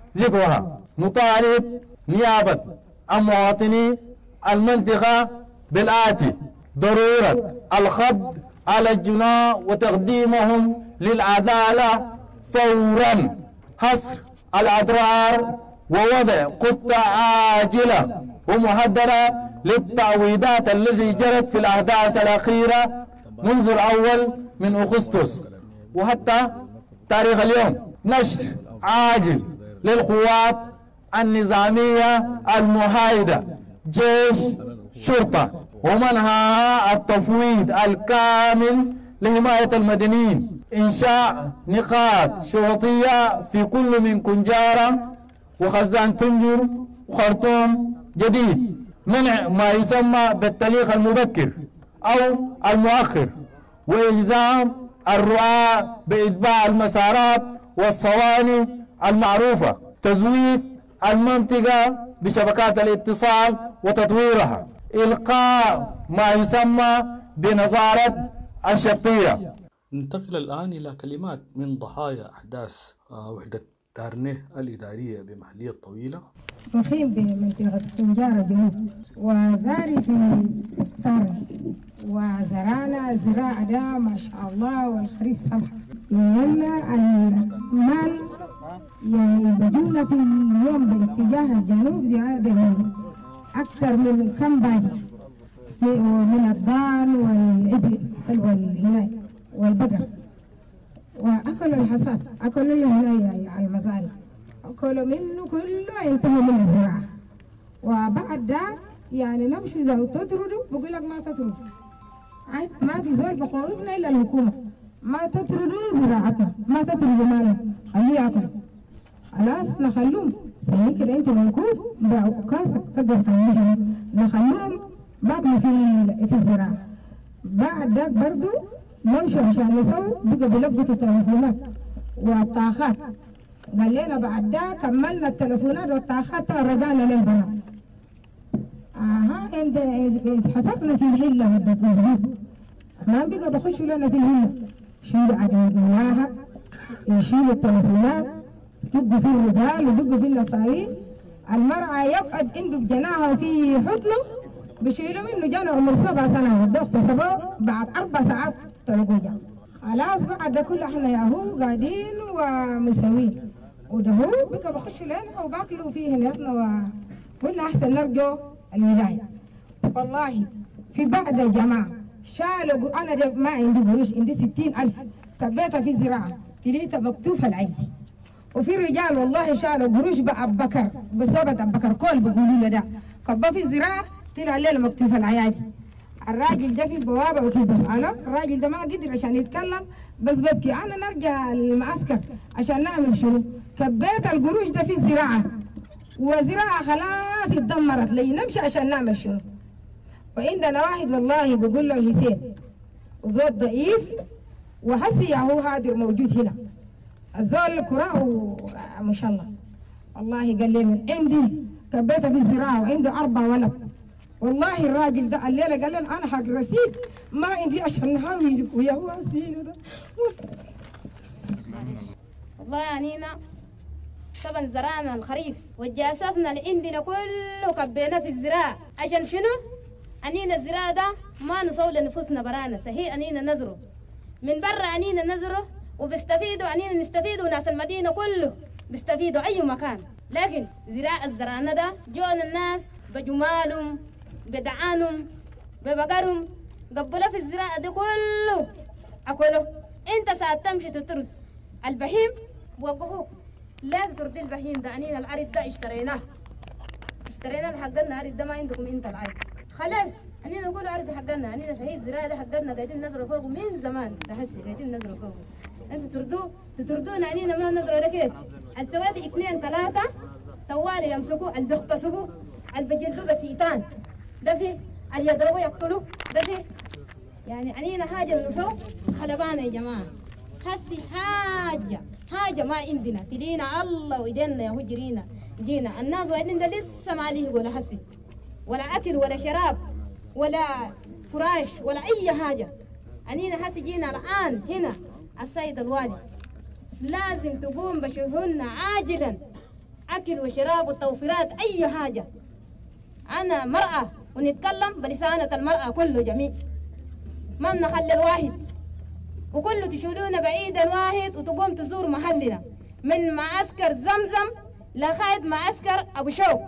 L: ذكرها نطالب نيابة عن مواطني المنطقة بالآتي: ضرورة الخض على الجناة وتقديمهم للعدالة فورا، حصر الأضرار ووضع خطة عاجلة ومهدرة للتعويضات التي جرت في الأحداث الأخيرة منذ الأول من أغسطس وحتى تاريخ اليوم. نشر عاجل للقوات النظامية المحايدة جيش شرطة ومنها التفويض الكامل لحماية المدنيين، إنشاء نقاط شرطية في كل من كنجارة وخزان تنجر وخرطوم جديد، منع ما يسمى بالتليق المبكر أو المؤخر، وإلزام الرعاة بإتباع المسارات والصواني المعروفة، تزويد المنطقة بشبكات الاتصال وتطويرها، إلقاء ما يسمى بنظارة الشطية.
C: ننتقل الآن إلى كلمات من ضحايا أحداث وحدة دارنيه الإدارية بمحلية طويلة.
M: مقيم بمنطقة طنجارة جنوب، وزاري في طارق، وزرانا زراعة ده ما شاء الله، والخريف سمح. يلا المال يعني بجونا في اليوم باتجاه الجنوب زيادة من أكثر من كم باجي من الضان والإبل والهناي والبقر، وأكلوا الحصاد، أكلوا الهناي على المزارع، أكلوا منه كله، انتهوا من الزراعة. وبعد ده يعني نمشي إذا تطردوا بقول لك ما تطردوا، ما في زول بخوفنا إلا الحكومة، ما تطردوا زراعتنا، ما تطردوا مالنا، خليه ياكل، خلاص نخلوهم زي كده. انتوا منكوب بكاسة تقدر تعملوا، نخلوهم باقي في في الزراعة. بعد ذاك برضو نمشوا عشان نسوي بقى بيلقطوا التليفونات والطاقات. قال لنا بعد ده كملنا التليفونات والطاقات رجعنا للبنات. اها انت اتحسبنا في الهله والمظبوط، ما بقى بخشوا لنا في الهله، شيلوا عدد الملاهب، يشيلوا التليفونات، يدقوا في الرجال ويدقوا في النصارين. المرأة يقعد عنده بجناها في حضنه، بشيلوا منه جانا عمر سبع سنة والضغط سبعه، بعد أربع ساعات تلقوا جا. خلاص بعد ده كله احنا ياهو قاعدين ومسوين، وده هو بقى بخشوا لنا وباكلوا فيه هنيتنا، وقلنا أحسن نرجو الولاية. والله في بعض الجماعة شالوا، أنا ده ما عندي قروش، عندي ستين ألف كبيتها في الزراعة، تليتها مكتوفة العيد. وفي رجال والله شالوا قروش بأب بكر بسبب أب بكر كل بيقولوا له ده كبا في الزراعة طلع الليلة مكتوفة العيادي. الراجل ده في البوابة وكيف بسأله، الراجل ده ما قدر عشان يتكلم بس ببكي. أنا نرجع المعسكر عشان نعمل شنو؟ كبيت القروش ده في الزراعة، وزراعة خلاص اتدمرت لي، نمشي عشان نعمل شنو؟ وعندنا واحد والله بقول له حسين وزود ضعيف، وحسي هو هادر موجود هنا، الزول كراه ما شاء الله. والله قال لي من عندي كبيته في الزراعة وعنده أربع ولد. والله الراجل ده الليلة قال لي أنا حق رصيد ما عندي عشان نحاول ويا هو سينه ده.
N: والله عنينا طبعا زرعنا الخريف وجاسفنا اللي عندنا كله كبينا في الزراعة عشان شنو؟ عنينا الزراعة ده ما نصول لنفوسنا برانا، صحيح عنينا نزره من برا، عنينا نزره وبيستفيدوا، عنينا نستفيدوا، وناس المدينة كله بيستفيدوا أي مكان. لكن زراعة الزرعنا ده جون الناس بجمالهم بدعانهم ببقرهم قبلوا في الزراعة دي كله أكلوا. أنت ساعة تمشي تطرد البهيم بوقفوك، لا تطردي البهيم ده، عنينا العرض ده اشتريناه اشترينا حقنا، العرض ده ما عندكم انت العرض خلاص. عنينا نقول عرض حقنا، عنينا شهيد زراعة ده حقنا قاعدين نزروا فوقه من زمان لحسي قاعدين نزروا فوقه. انت تردوه تطردونا عنينا ما نزروا ده كيف؟ السواتي اثنين ثلاثة طوالي يمسكوا اللي بيغتصبوا اللي بيجلدوا بسيطان ده فيه، اللي يضربوا يقتلوا ده فيه. يعني عنينا حاجة نسو خلبانا يا جماعة، هسي حاجة حاجة ما عندنا تلينا الله وإيدينا يا هجرينا جينا. الناس وإيدين ده لسه ما عليه ولا حسي ولا أكل ولا شراب ولا فراش ولا أي حاجة. عنينا هسي جينا الآن هنا السيد الوالي لازم تقوم بشؤوننا عاجلا، أكل وشراب وتوفيرات أي حاجة. أنا مرأة ونتكلم بلسانة المرأة كله جميع، ما بنخلي الواحد وكله تشيلونا بعيدا واحد وتقوم تزور محلنا من معسكر زمزم لغاية معسكر أبو شوق،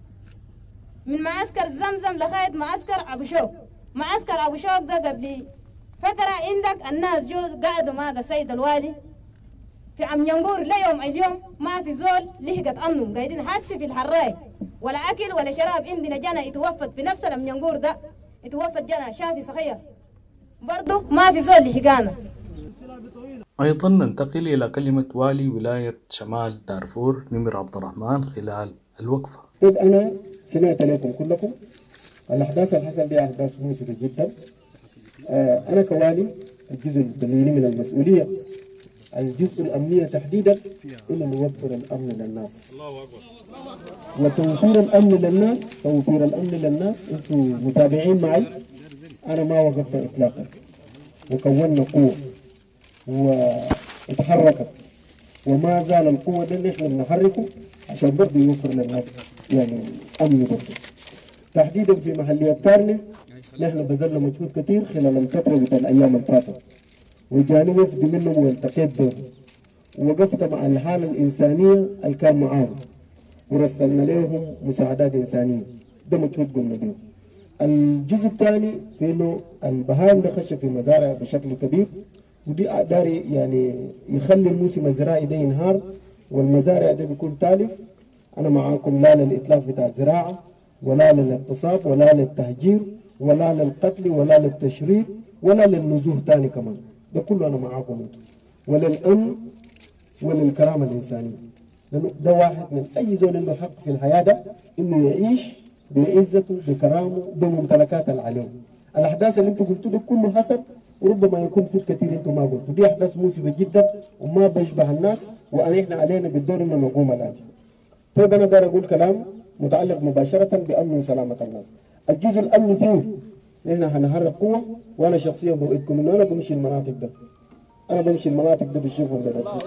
N: من معسكر زمزم لغاية معسكر أبو شوق. معسكر أبو شوق ده قبل فترة عندك الناس جو قعدوا مع السيد الوالي في عم ينقور ليوم اليوم ما في زول لحقت عنهم، قاعدين حاسي في الحراي ولا أكل ولا شراب. عندنا جنا يتوفد في نفس العم ينقور ده، يتوفد جنا شافي صغير برضه ما في زول لحقانا.
C: أيضا ننتقل إلى كلمة والي ولاية شمال دارفور نمر عبد الرحمن خلال الوقفة.
E: طيب أنا سمعت لكم كلكم الأحداث اللي حصل دي أحداث مؤسفة جدا. آه أنا كوالي الجزء الثمانيني من المسؤولية. الجزء الأمنية تحديدا إنه نوفر الأمن للناس. وتوفير الأمن للناس، توفير الأمن للناس، أنتم متابعين معي، أنا ما وقفت إطلاقا، وكونا قوة واتحركت، وما زال القوة دي اللي احنا بنحركه عشان برضه يوفر للناس يعني أمن برضه. تحديدا في محلية كارني نحن بذلنا مجهود كثير خلال الفترة بتاع الأيام الفاتت، وجاني وفد منهم والتقيت بهم، ووقفت مع الحالة الإنسانية اللي كان معاهم، ورسلنا لهم مساعدات إنسانية. ده مجهود قمنا به. الجزء الثاني في إنه البهائم ده خش في مزارع بشكل كبير، ودي داري يعني يخلي الموسم الزراعي ده ينهار والمزارع ده بيكون تالف. أنا معاكم لا للإتلاف بتاع الزراعة ولا للاغتصاب ولا للتهجير ولا للقتل ولا للتشريد ولا للنزوه تاني كمان، ده كله أنا معاكم انتم، وللأمن وللكرامة الإنسانية، لأنه ده واحد من أي زول عنده حق في الحياة ده إنه يعيش بعزته بكرامه بممتلكات العليم. الأحداث اللي أنتم قلتوا ده كله حصل، وربما يكون في كثير أنتم ما قلتوا، دي أحداث مؤسفة جدا وما بيشبه الناس، وأنا إحنا علينا بالدور إنه نقوم الآتي. طيب أنا داير أقول كلام متعلق مباشرة بأمن وسلامة الناس. الجزء الأمني فيه إحنا هنحرك قوة، وأنا شخصيا بوعدكم إنه أنا بمشي المناطق ده، أنا بمشي المناطق ده بشوفهم بنفسي.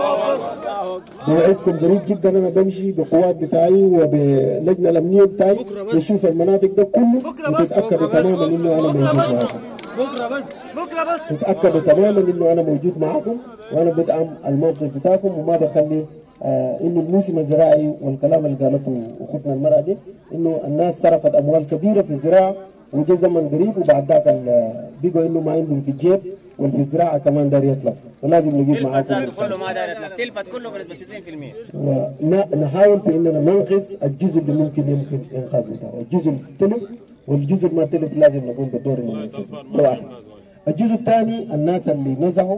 E: بوعدكم قريب جدا أنا بمشي بقوات بتاعي وبلجنة الأمنية بتاعي بشوف المناطق ده كله، وتتأكدوا تماما إنه أنا موجود معاكم. بكرة بس بكرة بس تتأكدوا تماما إنه أنا موجود معاكم، وأنا بدعم الموقف بتاعكم، وما بخلي آه إنه الموسم الزراعي والكلام اللي قالته أختنا المرأة دي إنه الناس صرفت أموال كبيرة في الزراعة وجا زمن قريب وبعد ذاك بقوا إنه ما عندهم في الجيب وفي الزراعة كمان دار يتلف، فلازم نجيب معاكم. تلفت كله ما دار يتلف، تلفت كله بنسبة تسعين بالمئة. ونحاول في إننا ننقذ الجزء اللي ممكن يمكن إنقاذه، الجزء التلف والجزء اللي ما تلف لازم نقوم بالدور اللي واحد. الجزء الثاني الناس اللي نزحوا،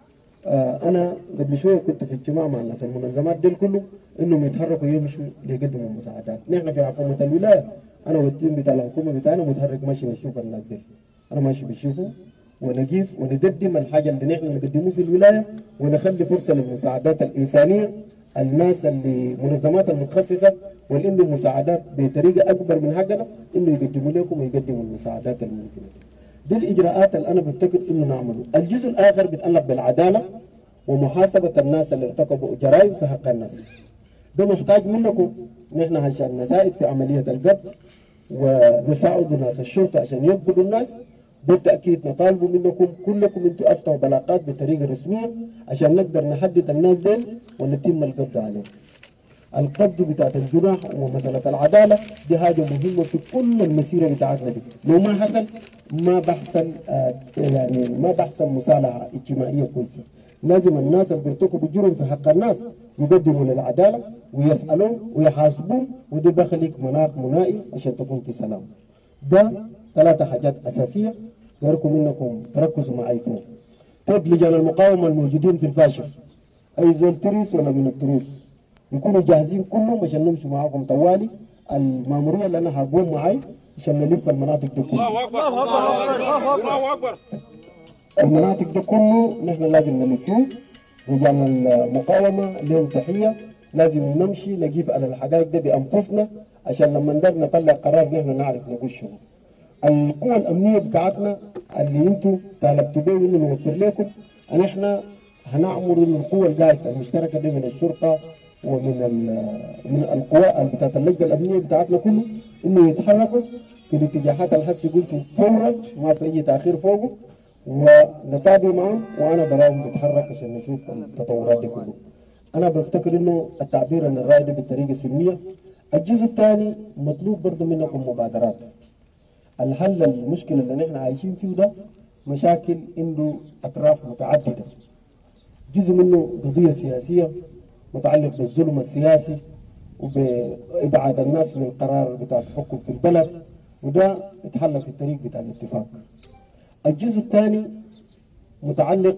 E: آه أنا قبل شوية كنت في اجتماع مع الناس المنظمات دي كله إنهم يتحركوا يمشوا ليقدموا المساعدات. نحن في حكومة الولاية أنا والتيم بتاع الحكومة بتاعنا متحرك ماشي بنشوف الناس دي، أنا ماشي بشوفه ونقيس ونقدم الحاجة اللي نحن نقدمه في الولاية، ونخلي فرصة للمساعدات الإنسانية. الناس اللي منظمات المتخصصة واللي عندهم مساعدات بطريقة أكبر من حقنا إنه يقدموا لكم ويقدموا المساعدات الممكنة. دي الإجراءات اللي أنا بفتكر إنه نعمله. الجزء الآخر بيتعلق بالعدالة ومحاسبة الناس اللي ارتكبوا جرائم في حق الناس. ده محتاج منكم نحن عشان نساعد في عملية القبض ونساعد ناس الشرطة عشان يقبضوا الناس. بالتأكيد نطالب منكم كلكم انتوا افتحوا بلاغات بطريقة رسمية عشان نقدر نحدد الناس ديل ونتم القبض عليهم. القبض بتاعت الجناح ومسألة العدالة دي حاجة مهمة في كل المسيرة بتاعتنا دي. لو ما حصل ما بحصل آه يعني ما بحصل مصالحة اجتماعية كويسة. لازم الناس اللي بيرتكبوا جرم في حق الناس يقدموا للعدالة ويسألوا ويحاسبوا، وده بخليك مناخ منائي عشان تكون في سلام. ده ثلاثة حاجات أساسية دوركم منكم تركزوا معي فيه. طيب لجان المقاومة الموجودين في الفاشر أي زول تريس ولا من التروس يكونوا جاهزين كلهم عشان نمشوا معاكم طوالي. المامورية اللي أنا هقوم معي عشان نلف المناطق دي كلها. الله أكبر الله أكبر. المناطق دي كله نحن لازم نلفوه. لجان المقاومة لهم تحية، لازم نمشي نقيف على الحقائق دي بأنفسنا عشان لما نقدر نطلع قرار نحن نعرف نغشه. القوى الأمنية بتاعتنا اللي انتم طالبتوا بيه انه نوفر لكم، ان احنا هنعمر القوى القاعدة المشتركة دي من الشرطة ومن من القوى بتاعت اللجنة الأمنية بتاعتنا كله انه يتحركوا في الاتجاهات اللي هسه قلتوا فورا ما في أي تأخير فوقه، ونتابع معهم وانا براهم نتحرك عشان نشوف التطورات دي كله. انا بفتكر انه التعبير عن الرأي ده بطريقة سلمية. الجزء الثاني مطلوب برضه منكم مبادرات. الحل المشكلة اللي نحن عايشين فيه ده مشاكل عنده أطراف متعددة. جزء منه قضية سياسية متعلق بالظلم السياسي وبإبعاد الناس من القرار بتاع الحكم في البلد، وده يتحل في الطريق بتاع الاتفاق. الجزء الثاني متعلق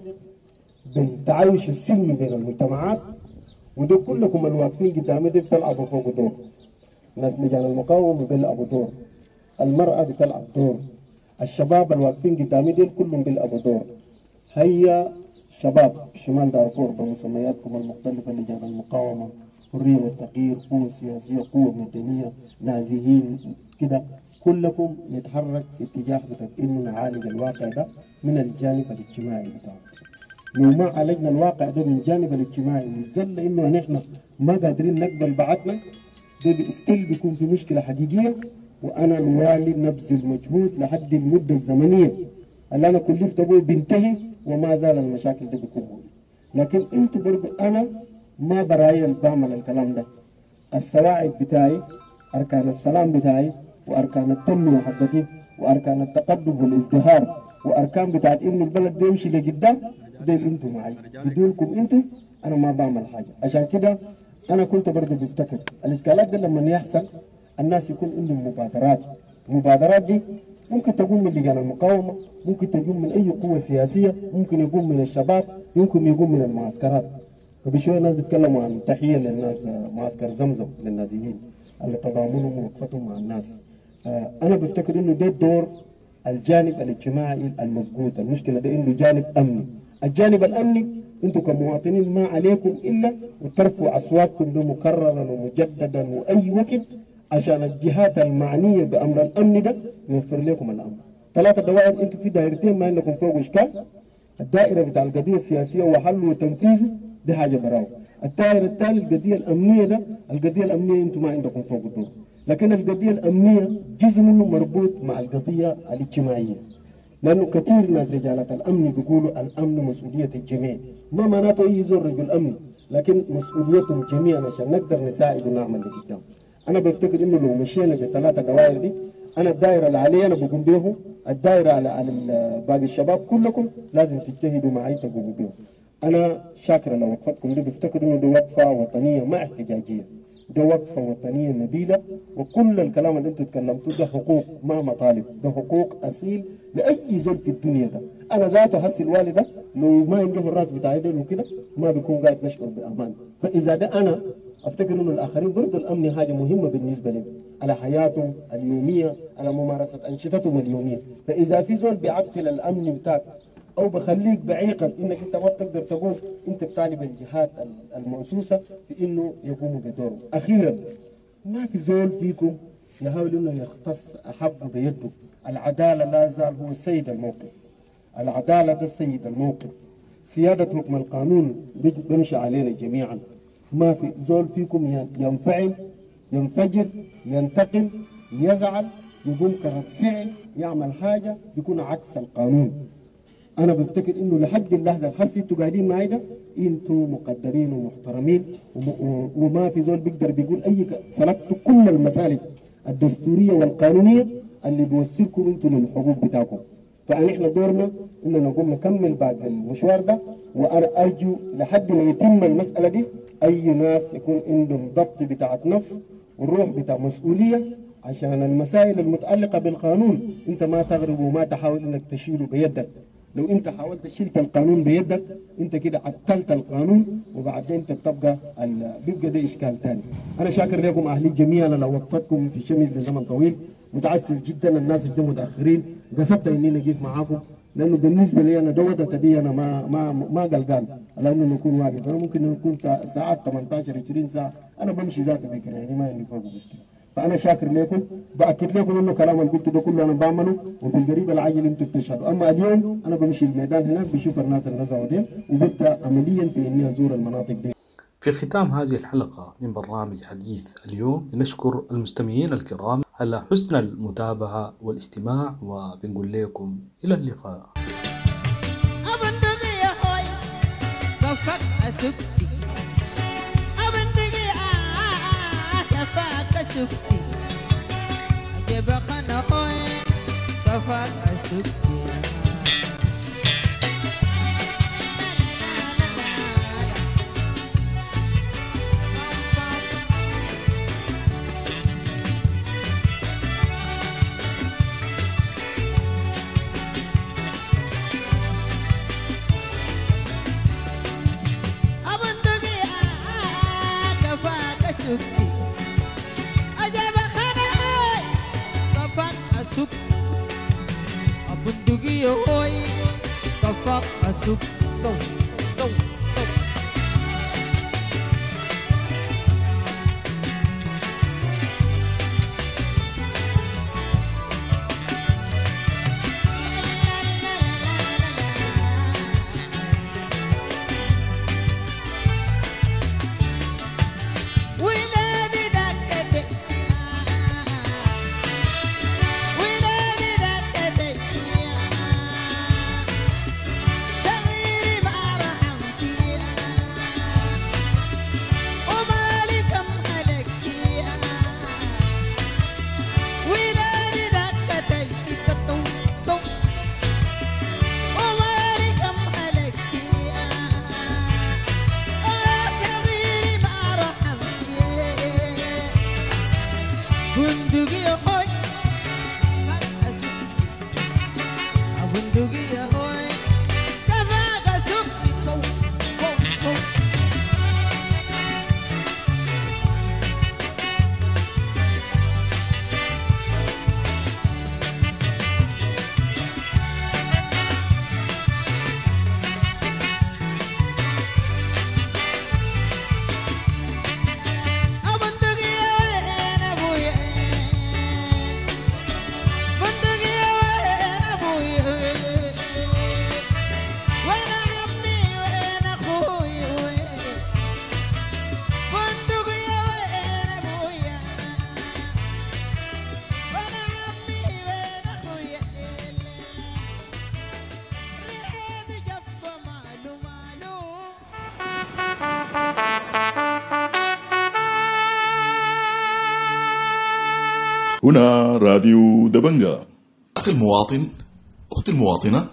E: بالتعايش السلمي بين المجتمعات، وده كلكم الواقفين قدامي دي بتلعبوا فوق دور. ناس لجان المقاومة بيلعبوا دور، المرأة بتلعب دور، الشباب الواقفين قدامي دي كلهم بيلعبوا دور، هيا شباب شمال دارفور بمسمياتكم المختلفة، لجان المقاومة، حرية والتغيير، قوة سياسية، قوة مدنية، نازحين كده، كلكم نتحرك في اتجاه إنه نعالج الواقع ده من الجانب الاجتماعي بتاعه. لو ما عالجنا الواقع ده من الجانب الاجتماعي وزل إنه نحن ما قادرين نقبل بعضنا، ده بإستيل بيكون في مشكلة حقيقية. وأنا الوالي نبذل مجهود لحد المدة الزمنية اللي أنا كلفت أبوي بينتهي وما زال المشاكل دي بتكون موجودة. لكن أنتوا برضو أنا ما برايل بعمل الكلام ده. السواعد بتاعي، أركان السلام بتاعي، وأركان التنمية حقتي، وأركان التقدم والازدهار، وأركان بتاعت إنه البلد ده يمشي لقدام، دول أنتوا معي. بدونكم أنتوا أنا ما بعمل حاجة. عشان كده أنا كنت برضو بفتكر الإشكالات دي لما يحصل الناس يكون عندهم مبادرات. المبادرات دي ممكن تكون من لجان المقاومة، ممكن تكون من أي قوة سياسية، ممكن يكون من الشباب، ممكن يكون من المعسكرات. قبل شوية الناس بيتكلموا عن تحية للناس معسكر زمزم للنازحين اللي تضامنهم ووقفتهم مع الناس. أنا بفتكر إنه ده الدور الجانب الاجتماعي المفقود. المشكلة ده إنه جانب أمني. الجانب الأمني أنتم كمواطنين ما عليكم إلا وترفعوا أصواتكم ده مكررا ومجددا وأي وقت عشان الجهات المعنية بأمر الأمن ده يوفر لكم الأمن. ثلاثة دوائر أنتم في دائرتين ما عندكم فوق إشكال. الدائرة بتاع القضية السياسية وحل وتنفيذه دي حاجة براو. الدائرة الثانية القضية الأمنية ده، القضية الأمنية أنتم ما عندكم فوق الدور. لكن القضية الأمنية جزء منه مربوط مع القضية الاجتماعية. لأنه كثير ناس رجالات الأمن بيقولوا الأمن مسؤولية الجميع. ما معناته أي زور رجل أمن، لكن مسؤوليتهم جميعا عشان نقدر نساعد ونعمل لقدام. أنا بفتكر إنه لو مشينا بالثلاثة دوائر دي، أنا الدائرة اللي علي أنا بقوم بيهم، الدائرة على على باقي الشباب كلكم لازم تجتهدوا معي تقوموا بيهم. أنا شاكر لوقفتكم دي، بفتكر إنه دي وقفة وطنية ما احتجاجية. ده وقفة وطنية نبيلة، وكل الكلام اللي انتوا تكلمتوه ده حقوق ما مطالب، ده حقوق أصيل لأي زول في الدنيا ده. أنا ذاته هسي الوالدة لو ما عنده الراس بتاعي ده وكده ما بيكون قاعد نشعر بأمان. فإذا ده أنا أفتكر إنه الآخرين برضه الأمن حاجة مهمة بالنسبة لهم، على حياتهم اليومية، على ممارسة أنشطتهم اليومية. فإذا في زول بيعطل الأمن بتاعك أو بخليك بعيقا إنك أنت ما تقدر تقوم، أنت بتطالب الجهات الموسوسة في إنه يقوموا بدورهم. أخيرا ما في زول فيكم يحاول إنه يختص أحب بيده. العدالة لا زال هو سيد الموقف. العدالة ده سيد الموقف. سيادة حكم القانون بيمشي علينا جميعا. ما في زول فيكم ينفعل، ينفجر، ينتقم، يزعل، يقوم كرد فعل، يعمل حاجة يكون عكس القانون. أنا بفتكر إنه لحد اللحظة الحسي أنتوا قاعدين معي ده أنتوا مقدرين ومحترمين، وما في زول بيقدر بيقول أي سلكتوا كل المسالك الدستورية والقانونية اللي بيوصلكم أنتوا للحقوق بتاعكم. فنحن دورنا إننا نقوم نكمل بعد المشوار ده، وأنا أرجو لحد ما يتم المسألة دي أي ناس يكون عندهم ضبط بتاعت نفس والروح بتاع مسؤولية، عشان المسائل المتعلقة بالقانون أنت ما تغرب وما تحاول إنك تشيله بيدك. لو انت حاولت شلت القانون بيدك انت كده عطلت القانون، وبعدين انت بتبقى بيبقى ده اشكال ثاني. انا شاكر لكم اهلي جميعا على وقفتكم في الشمس لزمن طويل، متعسف جدا الناس اللي متاخرين، قصدت اني نجيب معاكم لانه بالنسبه لي انا دوده تبي انا ما ما ما قلقان على انه نكون واقف. انا ممكن نكون ساعات ثمانية عشر عشرين ساعه انا بمشي ذاته فكره، يعني ما عندي فوق مشكله. فأنا شاكر لكم، بأكد لكم إنه كلام اللي قلته ده كله أنا بعمله، وفي القريب العاجل أنتم بتشهدوا. أما اليوم أنا بمشي الميدان هناك بشوف الناس اللي نزعوا دي، وببدأ عمليا في إني أزور المناطق دي.
C: في ختام هذه الحلقة من برنامج حديث اليوم نشكر المستمعين الكرام على حسن المتابعة والاستماع، وبنقول لكم إلى اللقاء.
O: سكتي أجيب خنا خوي كفاك أسكتي أبندقي كفاك أسكتي Suk abundugi hoy صفق السوق تو تو
A: هنا راديو دبنجا. أخي المواطن، أختي المواطنة،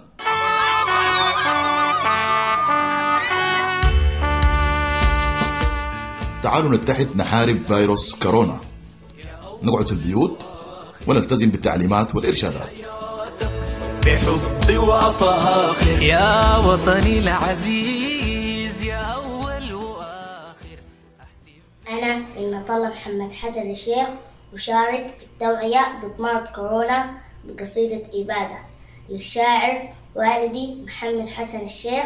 A: تعالوا نتحد نحارب فيروس كورونا. نقعد في البيوت ونلتزم بالتعليمات والإرشادات
P: بحب وفاخر يا وطني العزيز يا أول وآخر.
Q: أنا المطلة محمد حسن الشيخ أشارك في التوعية بمرض كورونا بقصيدة إبادة للشاعر والدي محمد حسن الشيخ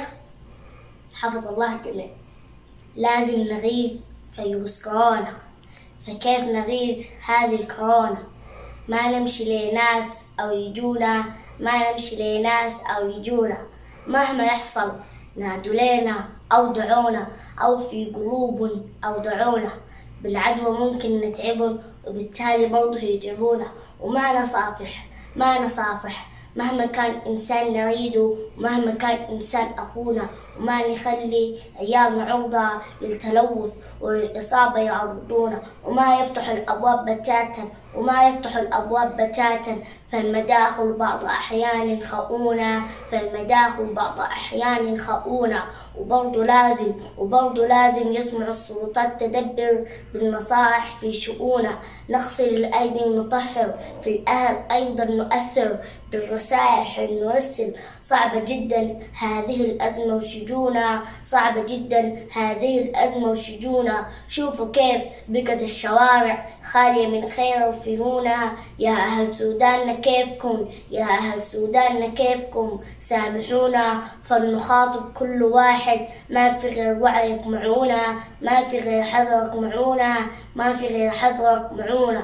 Q: حفظ الله الجميع. لازم نغيظ فيروس كورونا، فكيف نغيظ هذه الكورونا؟ ما نمشي لناس أو يجونا، ما نمشي لناس أو يجونا، مهما يحصل نادوا لنا أو دعونا، أو في قلوب أو دعونا. بالعدوى ممكن نتعبن وبالتالي برضه يتعبونا، وما نصافح ما نصافح مهما كان إنسان نريده، ومهما كان إنسان أخونا، وما نخلي عيالنا عرضة للتلوث وللإصابة يعرضونا، وما يفتح الأبواب بتاتا وما يفتح الأبواب بتاتا فالمداخل بعض أحيان خؤونا فالمداخل بعض أحيان خؤونا. وبرضه لازم وبرضه لازم يسمع السلطات تدبر بالنصائح في شؤونا. نغسل الأيدي ونطهر، في الأهل أيضا نؤثر بالرسائح نرسل. صعبة جدا هذه الأزمة وشجونا، صعبة جدا هذه الأزمة وشجونا. شوفوا كيف بقت الشوارع خالية من خير وفنونها. يا أهل سوداننا كيفكم، يا أهل سوداننا كيفكم؟ سامحونا فلنخاطب كل واحد، ما في غير وعيك معونا، ما في غير حذرك معونا، ما في غير حذرك معونا.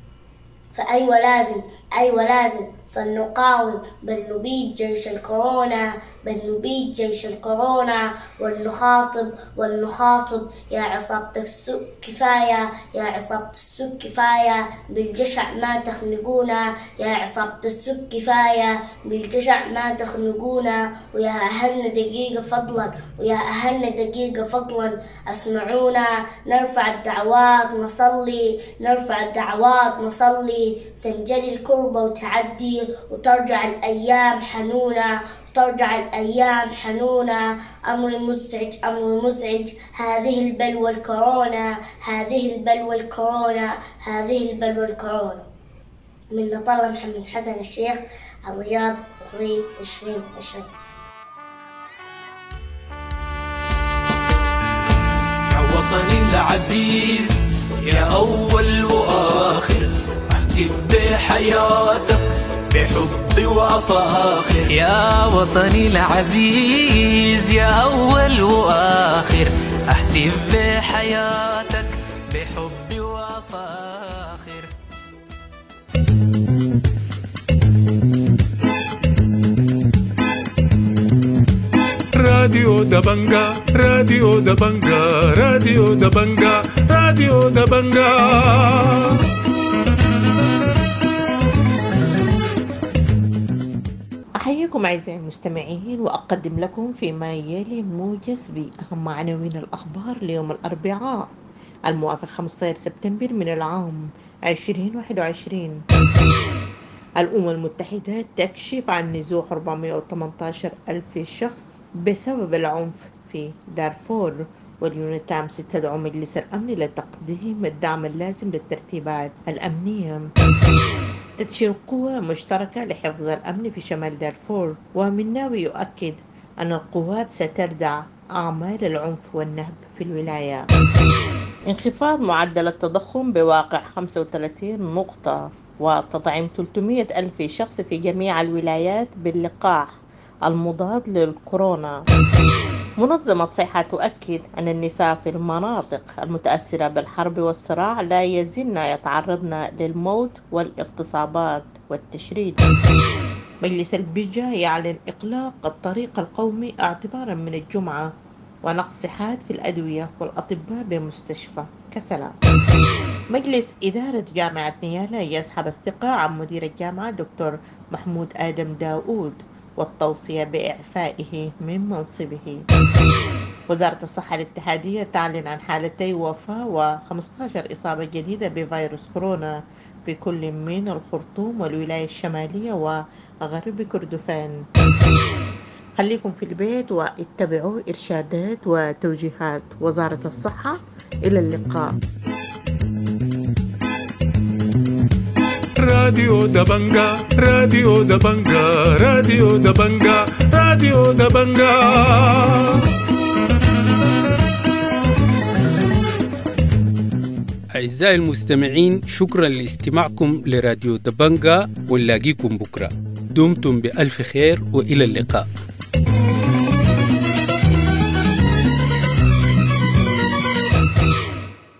Q: فأيوة لازم أيوة لازم فلنقاوم بل نبيد جيش الكورونا، بل نبيد جيش الكورونا. ولنخاطب ولنخاطب يا عصابة السوء كفاية، يا عصابة السوء كفاية بالجشع ما تخنقونا، يا عصابة السوء كفاية بالجشع ما تخنقونا. ويا أهلنا دقيقة فضلا، ويا أهلنا دقيقة فضلا اسمعونا. نرفع الدعوات نصلي، نرفع الدعوات نصلي، تنجلي الكربة وتعدي وترجع الأيام حنونة، ترجع الأيام حنونة. أمر مزعج أمر مزعج هذه البلوى الكورونا، هذه البلوى الكورونا، هذه البلوى الكورونا. من نطلة محمد حسن الشيخ، الرياض، أغري عشرين عشرين.
P: يا وطني العزيز يا أول وآخر، احتف بحياتك بحبي وأفاخر يا وطني العزيز يا أول وآخر أهتف بحياتك بحبي وأفاخر.
R: راديو دبنجا راديو دبنجا راديو دبنجا راديو دبنجا.
S: أحييكم أعزائي المستمعين وأقدم لكم فيما يلي موجز بأهم عناوين الأخبار ليوم الأربعاء الموافق خمسة عشر سبتمبر من العام عشرين واحد وعشرين. الأمم المتحدة تكشف عن نزوح أربعمائة وثمانية عشر ألف شخص بسبب العنف في دارفور، واليونتامس تدعو مجلس الأمن لتقديم الدعم اللازم للترتيبات الأمنية. تدشين قوة مشتركة لحفظ الأمن في شمال دارفور، ومناوي يؤكد أن القوات ستردع أعمال العنف والنهب في الولاية. انخفاض معدل التضخم بواقع خمسة وثلاثين نقطة، وتطعيم ثلاثمائة ألف شخص في جميع الولايات باللقاح المضاد للكورونا. منظمة صحة تؤكد أن النساء في المناطق المتأثرة بالحرب والصراع لا يزلن يتعرضن للموت والاغتصابات والتشريد. مجلس البيجا يعلن إغلاق الطريق القومي اعتبارا من الجمعة، ونقص حاد في الأدوية والأطباء بمستشفى كسلا. مجلس إدارة جامعة نيالا يسحب الثقة عن مدير الجامعة دكتور محمود آدم داود والتوصية بإعفائه من منصبه. وزارة الصحة الاتحادية تعلن عن حالتي وفاة وخمسة عشر إصابة جديدة بفيروس كورونا في كل من الخرطوم والولاية الشمالية وغرب كردفان. خليكم في البيت واتبعوا إرشادات وتوجيهات وزارة الصحة. إلى اللقاء.
R: راديو دبنجا راديو دبنجا راديو دبنجا راديو دبنجا.
I: أعزائي المستمعين، شكرا لاستماعكم لراديو دبنجا، ونلاقيكم بكرة. دمتم بألف خير وإلى اللقاء.